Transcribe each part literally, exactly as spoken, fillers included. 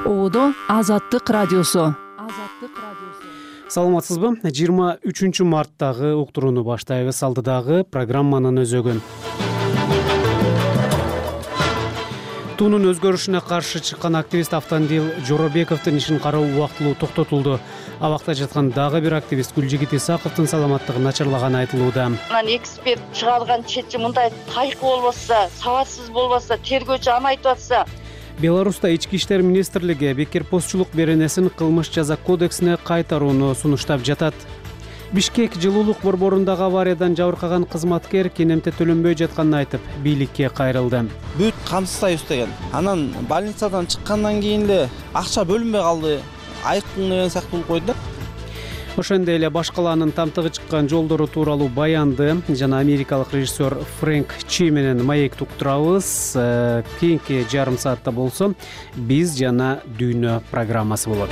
Оодо Азаттык радиосу. Азаттык радиосу. Саламатсызбы? жыйырма үчүнчү марттагы уктурууну баштайбыз. Алдыдагы программанын өзөгүн. Туунун өзгөрүшүнө каршы чыккан активист Автандил Жоробековдун ишин кароо убактылуу токтотулду. Абакта жаткан дагы бир активист Гүлжигит Исаковдун саламаттыгы начарлаганы айтылууда. Анан эксперт чыгарган чечим мындай кайкы болбосо, сабатсыз болбосо, тергөөчү аны айтып атса. Беларуста ички иштер министрлиги бекер постчулук беренесин кылмыш жаза кодексине кайтарууну сунуштап жатат. Бишкек жылуулук борборундагы авариядан жабыркаган кызматкер кенемте төлөнбөй жатканын айтып, бийликке кайрылды. Бүт камсыздай үстөгөн. Анан больницадан чыккандан кийин эле акча бөлүнбөй калды. Айкын деген сыяктуу болуп койду да. Ошондой эле баш калаанын тамтыгы чыккан жолдору тууралуу баянды жана америкалык режиссер Фрэнк Чи менен маек уктурабыз. Кийинки жарым саатта болсо биз жана дүйнө программасы болот.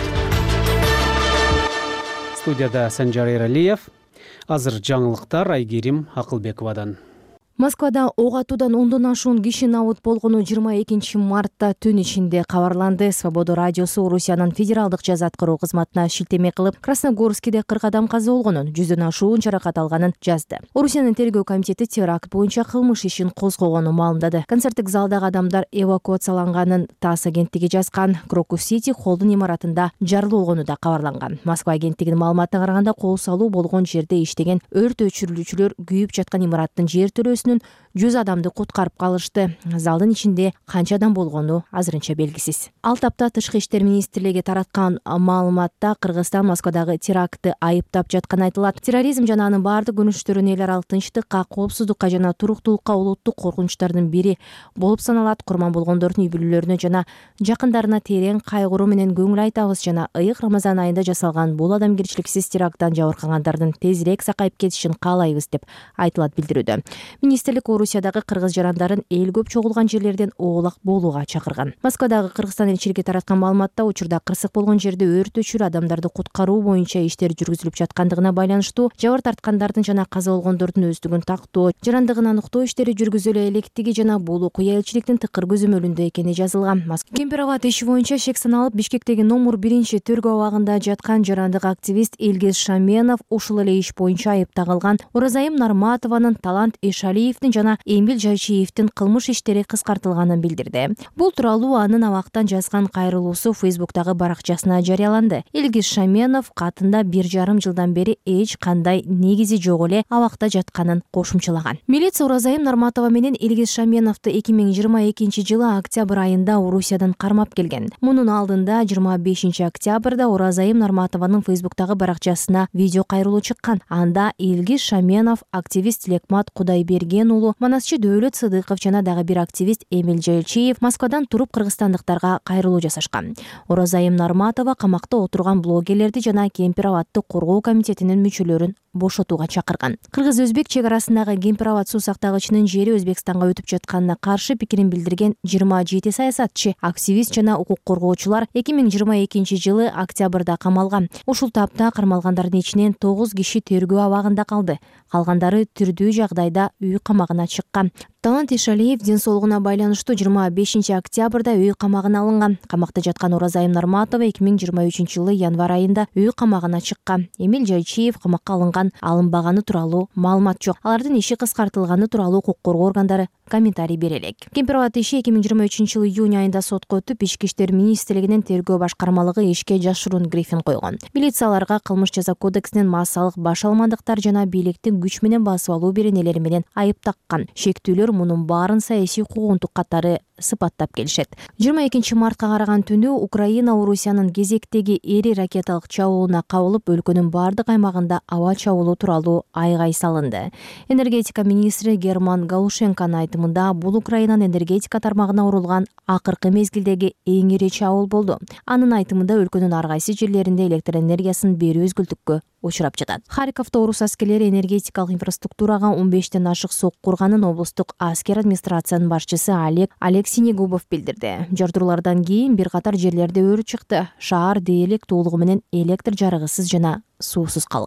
Студияда Санжар Эралиев. Азыр жаңылыктар Айгерим Акылбековадан. Москвада ок атуудан ондон ашуун киши набыт болгону жыйырма экинчи мартта түн ичинде кабарланды. Свобода радиосу Орусиянын федералдык жаза аткаруу кызматына шилтеме кылып, Красногорскийде кырк адам каза болгонун, жүздөн ашуун жаракат алганын жазды. Орусиянын тергөө комитети теракт боюнча кылмыш ишин козгогонун маалымдады. Концерттик залдагы адамдар эвакуацияланганын ТАСС агенттиги жазган. Крокус Сити холдун имаратында жарылуу болгону да кабарланган. Москва агенттигинин маалыматына караганда, кол салуу болгон жерде иштеген өрт өчүрүүчүлөр күйүп жаткан имараттын жер төрөсү жүз адамды куткарып калышты. Залдын ичинде канча адам болгону азырынча белгисиз. Ал тапта Тышкы иштер министрлиги тараткан маалыматта Кыргызстан Москвадагы терактты айыптап жатканы айтылат. Терроризм жана анын баардык көрүнүштөрү эл аралык тынчтыкка, коопсуздукка жана туруктуулукка улуттук коркунучтардын бири болуп саналат. Курман болгондордун үй бүлөлөрүнө жана жакындарына терең кайгыруу менен көңүл айтабыз жана ыйык Рамазан айында жасалган бул адамгерчиликсиз теракттан жабыркагандардын тезирээк сакайып кетишин каалайбыз деп айтылат билдирүүдө. Министрлик Орусиядагы кыргыз жарандарын эл көп чогулган жерлерден оолак болууга чакырган. Москвадагы Кыргызстан элчилиги тараткан маалыматта учурда кырсык болгон жерде өрт өчүрүү адамдарды куткаруу боюнча иштер жүргүзүлүп жаткандыгына байланыштуу жабыр тарткандардын жана каза болгондордун өздүгүн тактоо, жарандыгын аныктоо иштери жүргүзүлө электиги жана бул окуя элчиликтин тыкыр көзөмөлүндө экени жазылган. Кемпирабад иши боюнча шек саналып Бишкектеги номер биринчи төргөө абагында жаткан жарандык активист Илгиз Шаменов ушул эле иш боюнча айыпталган. Оразайым Нарматованын, Талант Эшалиевдин жана Эмил Жайчиевдин кылмыш иштери кыскартылганын билдирди. Бул тууралуу анын абактан жазган кайрылуусу Фейсбуктагы баракчасына жарыяланды. Илгиз Шаменов катында бир жарым жылдан бери эч кандай негизи жок эле абакта жатканын кошумчалаган. Милиция Оразайым Нарматова менен Илгиз Шаменовду эки миң жыйырма экинчи жылы октябрь айында Орусиядан кармап келген. Мунун алдында жыйырма бешинчи октябрда Оразайым Нарматованын Фейсбуктагы баракчасына видео кайрылуу чыккан. Анда Илгиз Шаменов, активист Лекмат Кудайберген уулу, манасчы Дөөлөт Сыдыков жана дагы бир активист Эмил Жайчиев Москвадан туруп кыргызстандыктарга кайрылуу жасашкан. Оразайым Нарматова камакта отурган блогерлерди жана Кемпирабадды коргоо комитетинин мүчөлөрүн бошотууга чакырган. Кыргыз-өзбек чек арасындагы Кемпирабад суу сактагычынын жери Өзбекстанга өтүп жатканына каршы пикирин билдирген жыйырма жети саясатчы, активист жана укук коргоочулар эки миң жыйырма экинчи жылы октябрда камалган. Ушул тапта кармалгандардын ичинен тогуз киши тергөө абагында калды. Калгандары түрдүү жагдайда үй камагына чыккан. Талант Эшалиев ден соолугуна байланыштуу жыйырма бешинчи октябрда үй камагына алынган. Камакта жаткан Оразайым Нарматова эки миң жыйырма үчүнчү жылы январь айында үй камагына чыккан. Эмил Жайчиев камакка алынган, алынбаганы тууралуу маалымат жок. Алардын иши кыскартылганы тууралуу укук коргоо органдары комментарий бере элек. Кемпирабад иши эки миң жыйырма үчүнчү жылы июнь айында сотко өтүп, Ички иштер министрлигинин тергөө башкармалыгы ишке жашыруун грифин койгон. Милицияларга кылмыш жаза кодексинин массалык баш алмандыктар жана бийликтин күч менен басып алуу беренелери менен айып таккан. Шектүүлөр мунун баарын саясий куугунтук катары сыпаттап келишет. жыйырма экинчи мартка караган түнү Украина Орусиянын кезектеги эри ракеталык чабуулуна кабылып, өлкөнүн бардык аймагында аба чабуулу тууралуу айгай салынды. Энергетика министри Герман Галушенконун айтымында, бул Украинанын энергетика тармагына урулган акыркы мезгилдеги эң ири чабуул болду. Анын айтымында өлкөнүн ар кайсы жерлеринде электр энергиясын берүү үзгүлтүккө учурап жатат. Харьковдо орус аскерлери энергетикалык инфраструктурага он бештен ашык сок курганын облустук аскер администрациянын башчысы Олег Алексинегубов билдирди. Жардуулардан кийин бир катар жерлерде өрт чыкты. Шаар дээрлик туулугу менен электр жарыгысыз жана суусуз калган.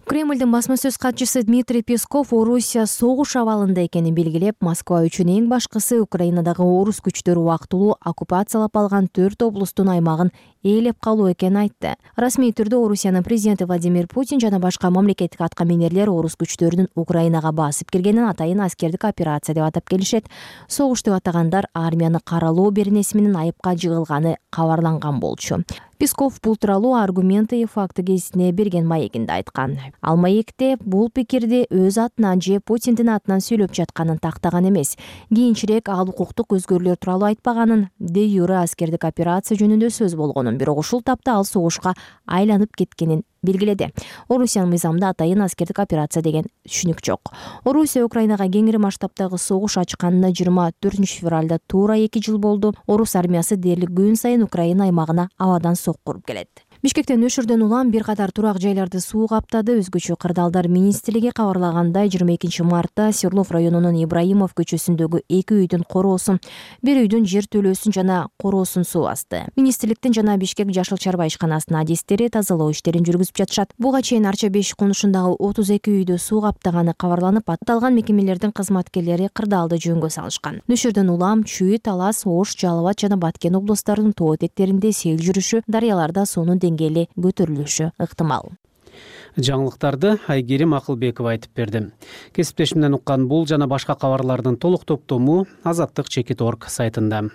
Кремлдин басма сөз катчысы Дмитрий Песков Орусия согуш абалында экенин белгилеп, Москва үчүн эң башкысы Украинадагы орус күчтөрү убактылуу оккупациялап алган төрт облустун аймагын ээлеп калуу экенин айтты. Расмий түрдө Орусиянын президенти Владимир Путин жана башка мамлекеттик аткаминерлер орус күчтөрүнүн Украинага басып киргенин атайын аскердик операция деп атап келишет. Согуш деп атагандар армияны каралоо беренеси менен айыпка жыгылганы кабарланган болчу. Песков бул тууралуу аргументы и факты гезитине берген маегинде айткан. Ал маекте бул пикирди өз атынан же Путиндин атынан сүйлөп жатканын тактаган эмес. Кийинчерээк ал укуктук өзгөрүүлөр тууралуу айтпаганын, де юре аскердик операция жөнүндө сөз болгонун, бирок ушул тапта ал согушка айланып кеткенин белгиледи. Орусиянын мыйзамында атайын аскердик операция деген түшүнүк жок. Орусия Украинага кеңири масштабтагы согуш ачканына жыйырма төртүнчү февралда туура эки жыл болду. Орус армиясы дээрлик күн сайын Украина аймагына абадан соккуруп келет. Бишкектен өшүрдөн улам бир катар турак жайларды суу каптады. Өзгөчө кырдаалдар министрлиги кабарлагандай жыйырма экинчи мартта Свердлов районунун Ибраимов көчөсүндөгү эки үйдүн короосун, бир үйдүн жер төлөөсүн жана короосун суу басты. Министрликтин жана Бишкек Жашыл Чарба ишканасынын адистери тазалоо иштерин жүргүзүп жатышат. Буга чейин Арча беш конушундагы отуз эки үйдү суу каптаганы кабарланып, аталган мекемелердин кызматкерлери кырдаалды жөнгө салышкан. Нөшөрдөн улам Чүй, Талас, Ош, Жалал жана Баткен облустарынын тоо этектеринде сел жүрүшү, дарыяларда суунун деңгээли көтөрүлүшү ыктымал. Жаңылыктарды Айгерим Акылбекова айтып берди. Кесиптешимден уккан бул жана башка кабарлардын толук топтому азаттык чекит точка орг сайтында.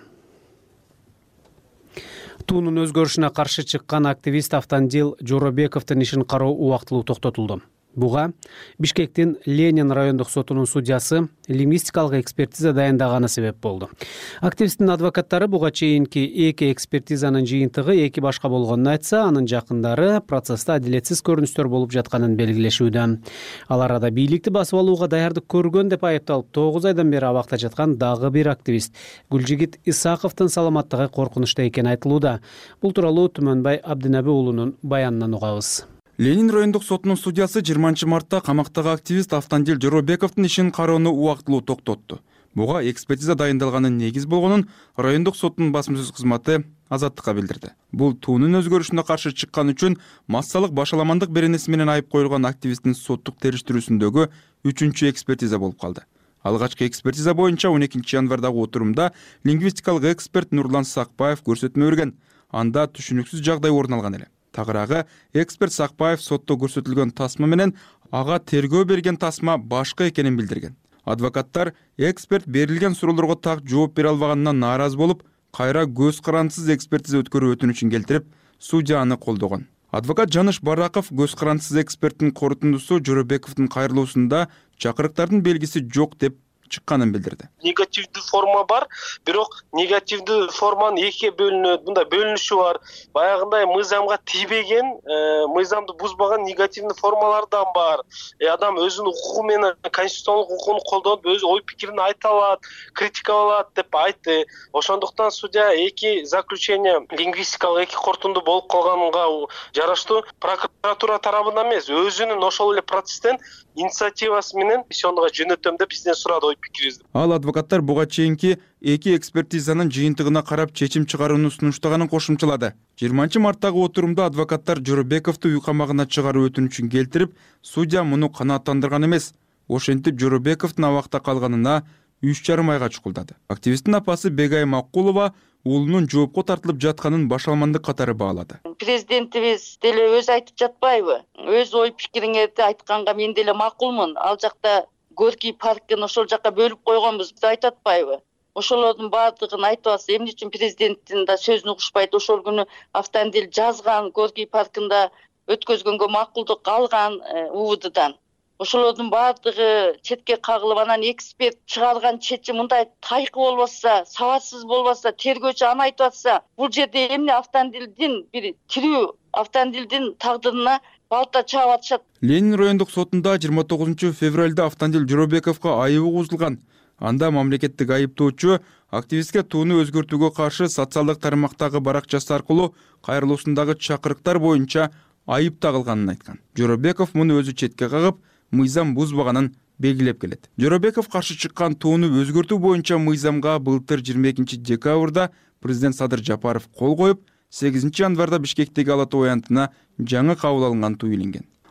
Туунун өзгөрүшүнө каршы чыккан активист Автандил Жоробековдун ишин кароо убактылуу токтотулду. Буга Бишкектин Ленин райондук сотунун судьясы лингвистикалык экспертиза дайындаганы себеп болду. Активисттин адвокаттары буга чейинки эки экспертизанын жыйынтыгы эки башка болгонун айтса, анын жакындары процессте адилетсиз көрүнүштөр болуп жатканын белгилешүүдө. Ал арада бийликти басып алууга даярдык көргөн деп айыпталып тогуз айдан бери абакта жаткан дагы бир активист Гүлжигит Исаковдун саламаттыгы коркунучта экени айтылууда. Бул тууралуу Түмөнбай Абдинаби уулунун баянынан угабыз. Ленин райондук сотунун судьясы жыйырманчы мартта камактагы активист Автандил Жоробековдун ишин кароону убактылуу токтотту. Буга экспертиза дайындалганын негиз болгонун райондук соттун басма сөз кызматы Азаттыкка билдирди. Бул туунун өзгөрүшүнө каршы чыккан үчүн массалык башаламандык беренеси менен айып коюлган активисттин соттук териштирүүсүндөгү үчүнчү экспертиза болуп калды. Алгачкы экспертиза боюнча он экинчи январдагы отурумда лингвистикалык эксперт Нурлан Сакпаев көрсөтмө берген. Анда түшүнүксүз жагдай орун алган эле. Тагыраагы эксперт Сакпаев сотто көрсөтүлгөн тасма менен ага тергөө берген тасма башка экенин билдирген. Адвокаттар эксперт берилген суроолорго так жооп бере албаганынан нааразы болуп, кайра көз карандысыз экспертиза өткөрүү өтүнүчүн келтирип, судья аны колдогон. Адвокат Жаныш Бараков көз карандысыз эксперттин корутундусу Жоробековдун кайрылуусунда чакырыктардын белгиси жок деп чыкканын билдирди. Негативдүү форма бар, бирок негативдүү форманын экиге бөлүнөт. Мында бөлүнүшү бар. Баягындай мыйзамга тийбеген, мыйзамды бузбаган негативдүү формалар да бар. Адам өзүнүн укугу менен конституциялык укугун колдонуп, өз ой пикирин айта алат, критикалай алат деп айтты. Ошондуктан судья эки заключение лингвистикалык эки корутунду болуп калганга жараштуу прокуратура тарабынан эмес, өзүнүн ошол эле процесстен инициативасы менен ишондуга жөнөтөм деп бизден сурады. Ал адвокаттар буга чейинки эки экспертизанын жыйынтыгына карап чечим чыгарууну сунуштаганын кошумчалады. жыйырманчы марттагы отурумда адвокаттар Жоробековду үй камагына чыгаруу өтүнүчүн келтирип, судья муну канааттандырган эмес. Ошентип Жоробековдун абакта калганына үч жарым айга чукулдады. Активисттин апасы Бегай Макулова уулунун жоопко тартылып жатканын башаламандык катары баалады. Президентибиз деле өзү айтып жатпайбы? Өз ой пикириңерди айтканга мен деле макулмун. Ал жакта Горький паркын ошол жака бөлүп койгонбуз деп айтып атпайбы? Ошолордун баардыгын айтып атса, эмне үчүн президенттин да сөзүн угушпайт? Ошол күнү Автандил жазган, Горький паркында өткөзгөнгө макулдук алган УВДдан. Ошолордун баардыгы четке кагылып, анан эксперт чыгарган чечим мындай тайкы болбосо, сабатсыз болбосо, тергөөчү аны айтып атса, бул жерде эмне Автандилдин бир тирүү Автандилдин тагдырына балта чаап атышат. Ленин райондук сотунда жыйырма тогузунчу февралда Автандил Жоробековго айыбы козулган. Анда мамлекеттик айыптоочу активистке тууну өзгөртүүгө каршы социалдык тармактагы баракчасы аркылуу кайрылуусундагы чакырыктар боюнча айып тагылганын айткан. Жоробеков муну өзү четке кагып, мыйзам бузбаганын белгилеп келет. Жоробеков каршы чыккан тууну өзгөртүү боюнча мыйзамга былтыр жыйырма экинчи декабрда президент Садыр Жапаров кол коюп, сегизинчи январда Бишкектеги Ала Тоо аянтына жаңы кабыл алынган туу иленген.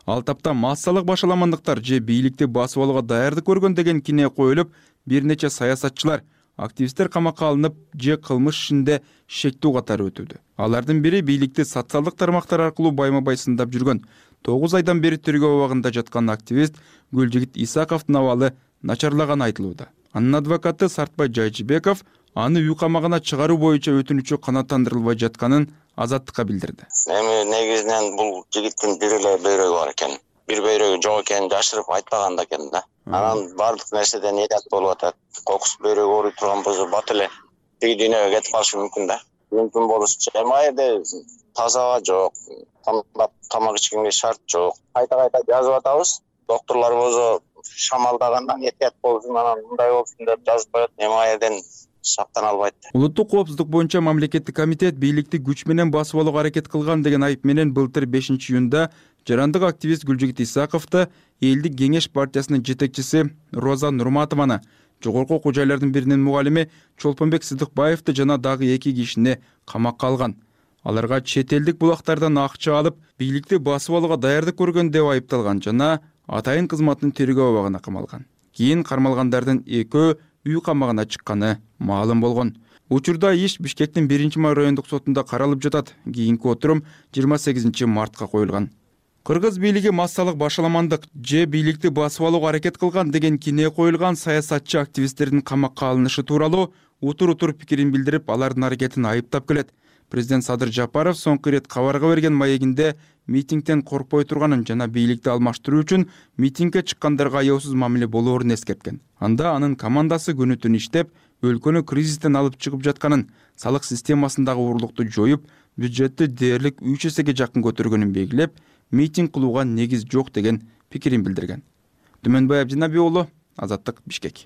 Ал тапта массалык башаламандыктар же бийликти басып алууга даярдык көргөн деген кине коюлуп, бир нече саясатчылар, активисттер камакка алынып же кылмыш ишинде шектүү катары өтүүдө. Алардын бири бийликти социалдык тармактар аркылуу байма-бай сындап жүргөн тогуз айдан бери тергөө абагында жаткан активист Гүлжигит Исаковдун абалы начарлаганы айтылууда. Анын адвокаты Сартбай Жайчыбеков аны үй камагына чыгаруу боюнча өтүнүчү канааттандырылбай жатканын Азаттыкка билдирди. Эми негизинен бул жигиттин бир эле бөйрөгү бар экен. Бир бөйрөгү жок экенин жашырып айтпаган да экен да. Анан баардык нерседен эдат болуп атат. Кокус бөйрөгү ооруй турган болсо бат эле тиги дүйнөгө кетип калышы мүмкүн да. Мүмкүн болушучу. Эми ал жерде таза аба жок, тамак ичкенге шарт жок. Кайта кайта жазып атабыз. Докторлор болсо шамалдагандан этият болсун, анан мындай болсун деп жазып коет. Эми ал жерден сактана албайт. Улуттук коопсуздук боюнча мамлекеттик комитет бийликти күч менен басып алууга аракет кылган деген айып менен былтыр бешинчи июнда жарандык активист Гүлжигит Исаковду Элдик кеңеш партиясынын жетекчиси Роза Нурматованы, жогорку окуу жайлардын биринин мугалими Чолпонбек Сыдыкбаевди жана дагы эки кишини камакка алган. Аларга чет элдик булактардан акча алып, бийликти басып алууга даярдык көргөн деп айыпталган жана атайын кызматтын тергөө абагына камалган. Кийин кармалгандардын экөө үй камагына чыкканы маалым болгон. Учурда иш Бишкектин биринчи май райондук сотунда каралып жатат. Кийинки отурум жыйырма сегизинчи мартка коюлган. Кыргыз бийлиги массалык башаламандык же бийликти басып алууга аракет кылган деген кине коюлган саясатчы активисттердин камакка алынышы тууралуу утур-утур пикирин билдирип, алардын аракетин айыптап келет. Президент Садыр Жапаров соңку ирет кабарга берген маегинде митингден коркпой турганын жана бийликти алмаштыруу үчүн митингге чыккандарга аяосуз мамиле болоорун эскерткен. Анда анын командасы күнү түн иштеп, өлкөнү кризистен алып чыгып жатканын, салык системасындагы уурулукту жоюп, бюджетти дээрлик үч эсеге жакын көтөргөнүн белгилеп, митинг кылууга негиз жок деген пикирин билдирген. Түмөнбай Абдинаби уулу, Азаттык, Бишкек.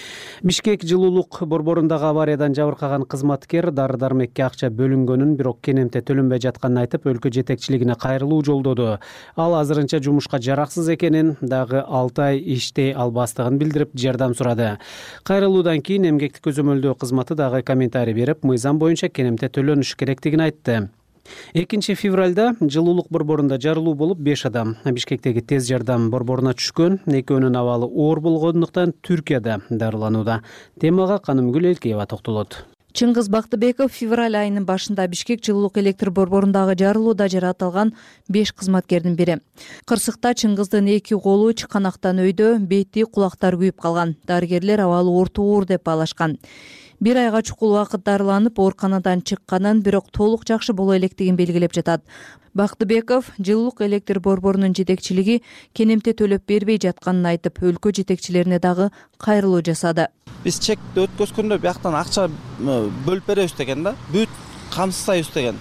Бишкек жылуулук борборундагы авариядан жабыркаган кызматкер дары-дармекке акча бөлүнгөнүн, бирок кенемте төлөнбөй жатканын айтып, өлкө жетекчилигине кайрылуу жолдоду. Ал азырынча жумушка жараксыз экенин, дагы алты ай иштей албастыгын билдирип, жардам сурады. Кайрылуудан кийин эмгекти көзөмөлдөө кызматы дагы комментарий берип, мыйзам боюнча кенемте төлөнүш керектигин айтты. экинчи февралда жылуулук борборунда жарылуу болуп, беш адам Бишкектеги тез жардам борборуна түшкөн. Экөөнүн абалы оор болгондуктан Түркияда дарыланууда. Темага Канымгүл Элкеева токтолот. Чыңгыз Бактыбеков февраль айынын башында Бишкек жылуулук электр борборундагы жарылууда жаратылган беш кызматкердин бири. Кырсыкта Чыңгыздын эки колу чыканактан өйдө, бети, кулактары күйүп калган. Дарыгерлер абалы орто оор деп баалашкан. Бир айга чукул убакыт дарыланып, ооруканадан чыкканын, бирок толук жакшы боло электигин белгилеп жатат. Бактыбеков жылуулук электр борборунун жетекчилиги кенемте төлөп бербей жатканын айтып, өлкө жетекчилерине дагы кайрылуу жасады. Биз чекти өткөзгөндө бияктан акча бөлүп беребиз деген да, бүт камсыздайбыз деген.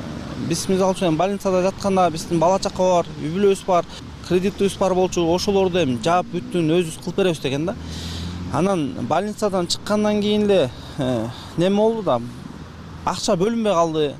Биз мисалы үчүн больницада жатканда биздин бала чака бар, үй бүлөбүз бар, кредитибиз бар болчу, ошолорду эми жаап бүттүн өзүбүз кылып беребиз деген да. Анан больницадан чыккандан кийин эле неме болду да, акча бөлүнбөй калды,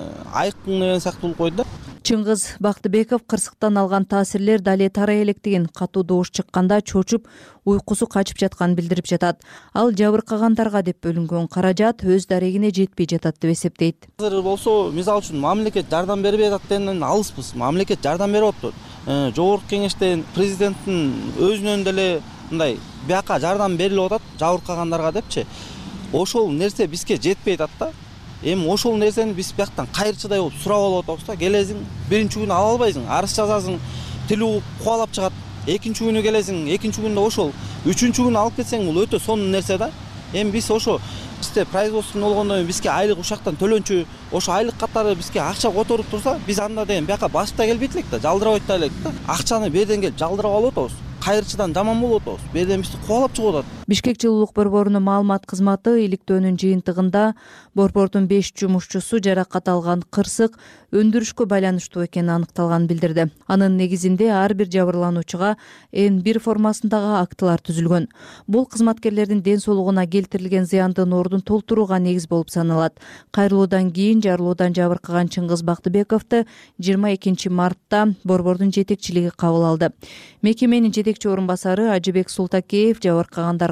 айкын деген сыяктуу болуп койду да. Чыңгыз Бактыбеков кырсыктан алган таасирлер дале тарай электигин, катуу добуш чыкканда чочуп, уйкусу качып жатканын билдирип жатат. Ал жабыркагандарга деп бөлүнгөн каражат өз дарегине жетпей жатат деп эсептейт. Азыр болсо, мисалы үчүн мамлекет жардам бербей атат дегенден алыспыз. Мамлекет жардам берип атат. Жогорку кеңештен президенттин өзүнөн деле мындай бияка жардам берилип атат жабыркагандарга депчи. Ошол нерсе бизге жетпей атат да. Эми ошол нерсени биз бияктан кайрчыдай болуп сурап алып атабыз да. Келесиң, биринчи күнү ала албайсың, арыз жазасың, тилүү кубалап чыгат. Экинчи күнү келесиң, экинчи күндө ошол. Үчүнчү күнү алып кетсең, бул өтө сонун нерсе да. Эми биз ошо бизде производство болгондон бизге айлык ушактан төлөнчү, ошо айлык катары бизге акча которуп турса, биз анда деген бияка басып да келбейт элек да, жалдырабайт да элек да. Акчаны берден келип жалдырап алып атабыз. Кайрчыдан жаман болуп атабыз. Берден бизди кубалап чыгып атат. Бишкек жылуулук борборунун маалымат кызматы иликтөөнүн жыйынтыгында борбордун беш жумушчусу жаракат алган, кырсык өндүрүшкө байланыштуу экени аныкталганын билдирди. Анын негизинде ар бир жабырлануучуга эн бир формасындагы актылар түзүлгөн. Бул кызматкерлердин ден соолугуна келтирилген зыяндын ордун толтурууга негиз болуп саналат. Кайрылуудан кийин жарылуудан жабыркаган Чыңгыз Бактыбековду жыйырма экинчи мартта борбордун жетекчилиги кабыл алды. Мекеменин жетекчи орун басары Ажыбек Султакеев жабыркагандарга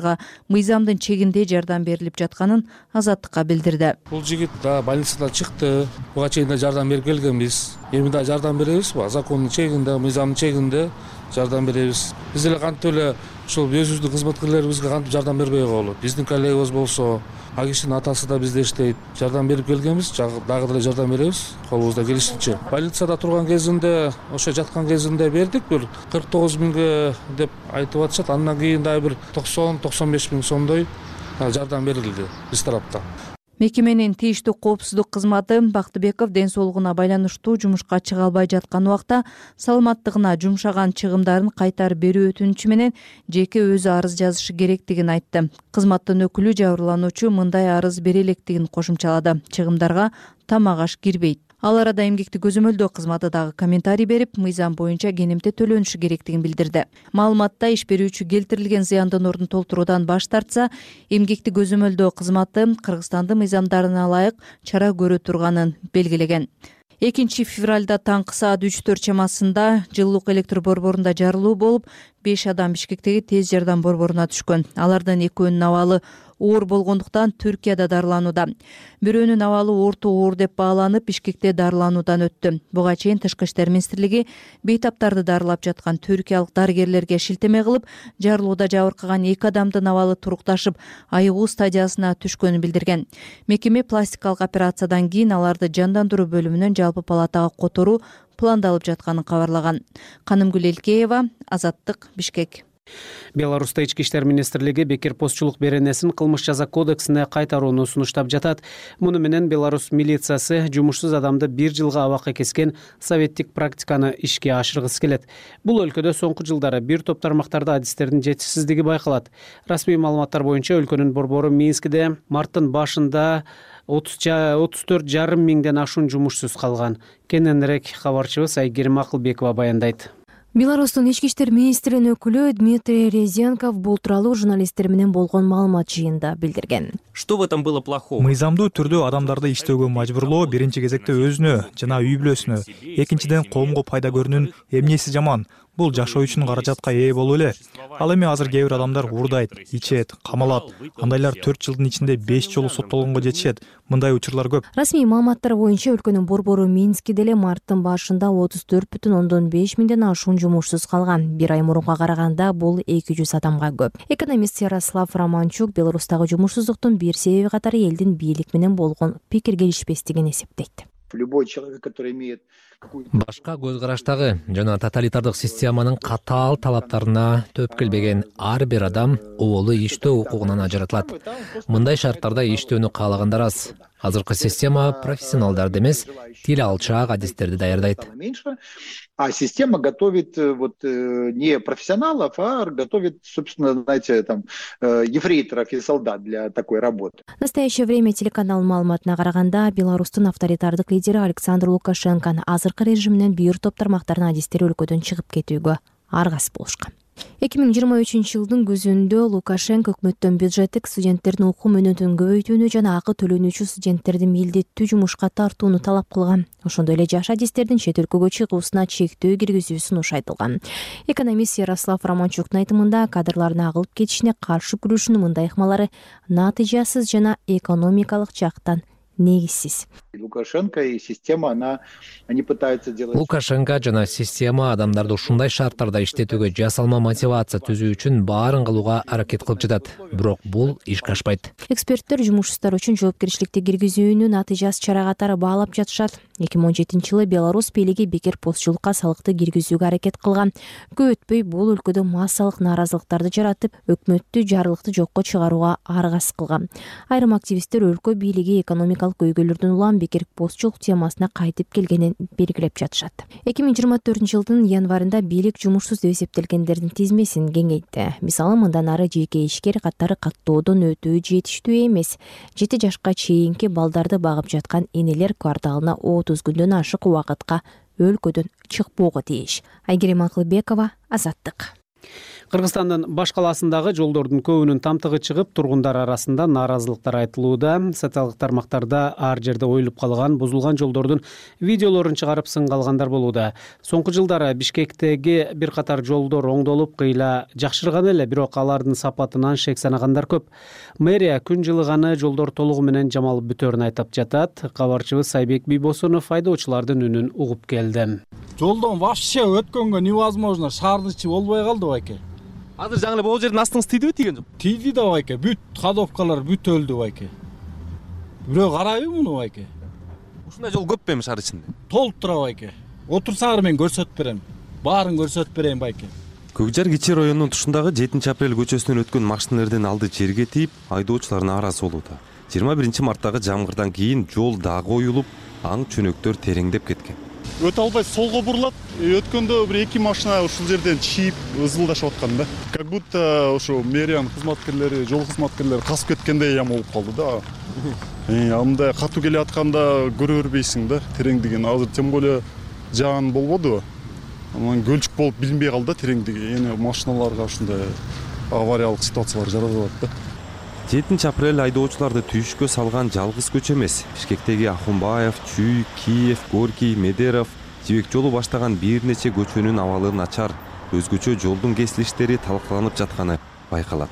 аларга мыйзамдын чегинде жардам берилип жатканын Азаттыкка билдирди. Бул жигит да больницадан чыкты, буга чейин да жардам берип келгенбиз. Эми да жардам беребиз, закондун чегинде, мыйзамдын чегинде жардам беребиз. Биз эле кантип эле ушул өзүбүздүн кызматкерлерибизге кантип жардам бербей койгулу. Биздин коллегабыз болсо, ал кишинин атасы да бизде иштейт. Жардам берип келгенбиз, дагы деле жардам беребиз колубузда келишинче. Больницада турган кезинде, ошо жаткан кезинде бердик, бир кырк тогуз миңге деп айтып атышат. Андан кийин дагы бир токсон токсон беш миң сомдой жардам берилди биз тараптан. Мекеменин тийиштүү коопсуздук кызматы Бактыбеков ден соолугуна байланыштуу жумушка чыга албай жаткан убакта саламаттыгына жумшаган чыгымдарын кайтарып берүү өтүнүчү менен жеке өзү арыз жазышы керектигин айтты. Кызматтын өкүлү жабырлануучу мындай арыз бере электигин кошумчалады. Чыгымдарга тамак аш кирбейт. Ал арада эмгекти көзөмөлдөө кызматы дагы комментарий берип, мыйзам боюнча кенемте төлөнүшү керектигин билдирди. Маалыматта иш берүүчү келтирилген зыяндын ордун толтуруудан баш тартса, эмгекти көзөмөлдөө кызматы Кыргызстандын мыйзамдарына ылайык чара көрө турганын белгилеген. экинчи февралда таңкы саат үч төрт чамасында жылуулук электр борборунда жарылуу болуп, беш адам Бишкектеги тез жардам борборуна түшкөн. Алардын экөөнүн абалы оор болгондуктан Түркияда дарыланууда. Бирөөнүн абалы орто оор деп бааланып, Бишкекте дарылануудан өттү. Буга чейин Тышкы иштер министрлиги бейтаптарды дарылап жаткан түркиялык дарыгерлерге шилтеме кылып, жарылууда жабыркаган эки адамдын абалы турукташып, айыгуу стадиясына түшкөнүн билдирген. Мекеме пластикалык операциядан кийин аларды жандандыруу бөлүмүнөн жалпы палатага которуу пландалып жатканын кабарлаган. Канымгүл Элкеева, Азаттык, Бишкек. Беларуста ички иштер министрлиги бекер постчулук беренесин кылмыш жаза кодексине кайтарууну сунуштап жатат. Муну менен Беларусь милициясы жумушсуз адамды бир жылга абакка кескен советтик практиканы ишке ашыргысы келет. Бул өлкөдө соңку жылдары бир топ тармактарда адистердин жетишсиздиги байкалат. Расмий маалыматтар боюнча өлкөнүн борбору Минскиде марттын башында отуз төрт жарым миңден ашуун жумушсуз калган. Кененирээк кабарчыбыз Айгерим Акылбекова баяндайт. Беларустун ички иштер министринин өкүлү Дмитрий Резенков бул тууралуу журналисттер менен болгон маалымат жыйынында билдирген. Что в этом было плохого? Мыйзамдуу түрдө адамдарды иштөөгө мажбурлоо биринчи кезекте өзүнө жана үй бүлөсүнө, экинчиден коомго пайда көрүүнүн эмнеси жаман? Бул жашоо үчүн каражатка ээ болуу эле. Ал эми азыр кээ бир адамдар уурдайт, ичет, камалат. Андайлар төрт жылдын ичинде беш жолу соттолгонго жетишет. Мындай учурлар көп. Расмий маалыматтар боюнча өлкөнүн борбору Минскиде эле марттын башында отуз төрт бүтүн ондон беш миңден ашуун жумушсуз калган. Бир ай мурунга караганда бул эки жүз адамга көп. Экономист Ярослав Романчук Беларустагы жумушсуздуктун бир себеби катары элдин бийлик менен болгон пикир келишпестигин эсептейт. Любой человек, который имеет башка көз караштагы жана тоталитардык системанын катаал талаптарына төп келбеген ар бир адам оболу иштөө укугунан ажыратылат. Мындай шарттарда иштөөнү каалагандар аз. Азыркы система профессионалдарды эмес, тил алчаак адистерди даярдайт. А система готовит вот не профессионалов, а готовит, собственно, знаете, там ефрейторов и солдат для такой работы. В настоящее время телеканал маалыматына караганда Беларустун авторитардык лидери Александр Лукашенко азыркы режиминен бир топ тармактардын адистери өлкөдөн чыгып кетүүгө аргасыз болушкан. эки миң жыйырма үчүнчү жылдын күзүндө Лукашенко өкмөттөн бюджеттик студенттердин окуу мөөнөтүн көбөйтүүнү жана акы төлөнүүчү студенттерди милдеттүү жумушка тартууну талап кылган. Ошондой эле жаш адистердин чет өлкөгө чыгуусуна чектөө киргизүү сунуш айтылган. Экономист Ярослав Романчуктун айтымында кадрлардын агылып кетишине каршы күрөшүүнүн мындай ыкмалары натыйжасыз жана экономикалык жактан негизсиз. Лукашенко и система, она, они пытаются делать... Лукашенко жана система адамдарды ушундай шарттарда иштетүүгө жасалма мотивация түзүү үчүн баарын кылууга аракет кылып жатат. Бирок бул ишке ашпайт. Эксперттер жумушсуздар үчүн жоопкерчиликти киргизүүнү натыйжасы чара катары баалап жатышат. эки миң он жетинчи жылы Беларусь бийлиги бекер постчулукка салыкты киргизүүгө аракет кылган. Көп өтпөй бул өлкөдө массалык нааразылыктарды жаратып, өкмөттү жарлыкты жокко чыгарууга аргасыз кылган. Айрым активисттер өлкө бийлиги экономикалык көйгөйлөрдөн улам бекер постчулук темасына кайтып келгенин белгилеп жатышат. эки миң жыйырма төртүнчү жылдын январында бийлик жумушсуз деп эсептелгендердин тизмесин кеңейтти. Мисалы, мындан ары жеке ишкер катары каттоодон өтүү жетиштүү эмес. жети жашка чейинки балдарды багып жаткан энелер кварталына отуз күндөн ашык убакытка өлкөдөн чыкпоого тийиш. Айгерим Акылбекова, Азаттык. Кыргызстандын баш калаасындагы жолдордун көбүнүн тамтыгы чыгып, тургундар арасында нааразылыктар айтылууда. Социалдык тармактарда ар жерде оюлуп калган, бузулган жолдордун видеолорун чыгарып сынга алгандар болууда. Соңку жылдары Бишкектеги бир катар жолдор оңдолуп, кыйла жакшырган эле, бирок алардын сапатынан шек санагандар көп. Мэрия күн жылыганы жолдор толугу менен жамалып бүтөрүн айтып жатат. Кабарчыбыз Сайбек Бийбосунов айдоочулардын үнүн угуп келди. Жолдон вообще өткөнгө невозможно, шаардын ичи болбой калды байке. Азыр жаңы эле бул жердин астыңыз тийдиби, тийген жок? Тийди да байке, бүт ходовкалар бүт өлдү байке. Бирөө карайбы муну байке? Ушундай жол көп эми шаар ичинде? Толуп тура байке. Отурсаңар мен көрсөтүп берем. Баарын көрсөтүп берейин байке. Көкжар Кичи районунун тушундагы жетинчи апрель көчөсүнөн өткөн машиналардын алды жерге тийип, айдоочулар нааразы болууда. жыйырма биринчи марттагы жамгырдан кийин жол дагы оюлуп, аң чөнөктөр тереңдеп кеткен. Өтө албай солго бурулат. Өткөндө бир эки машина ушул жерден чийип ызылдашып аткан да. Как будто ошо мэриянын кызматкерлери, жол кызматкерлери касып кеткендей ям болуп калды да. Анда катуу келе атканда көрө бербейсиң да, тереңдигин. Азыр тем более жаан болбоду. Анан көлчүк болуп билинбей калды да тереңдиги. Эми машиналарга ушундай авариялык ситуациялар жаралат да. жетинчи апрель айдоочуларды түйүшкө салган жалгыз көчө эмес. Бишкектеги Ахунбаев, Чүй, Киев, Горький, Медеров, Жибек жолу баштаган бир нече көчөнүн абалы начар, өзгөчө жолдун кесилиштери талкаланып жатканы байкалат.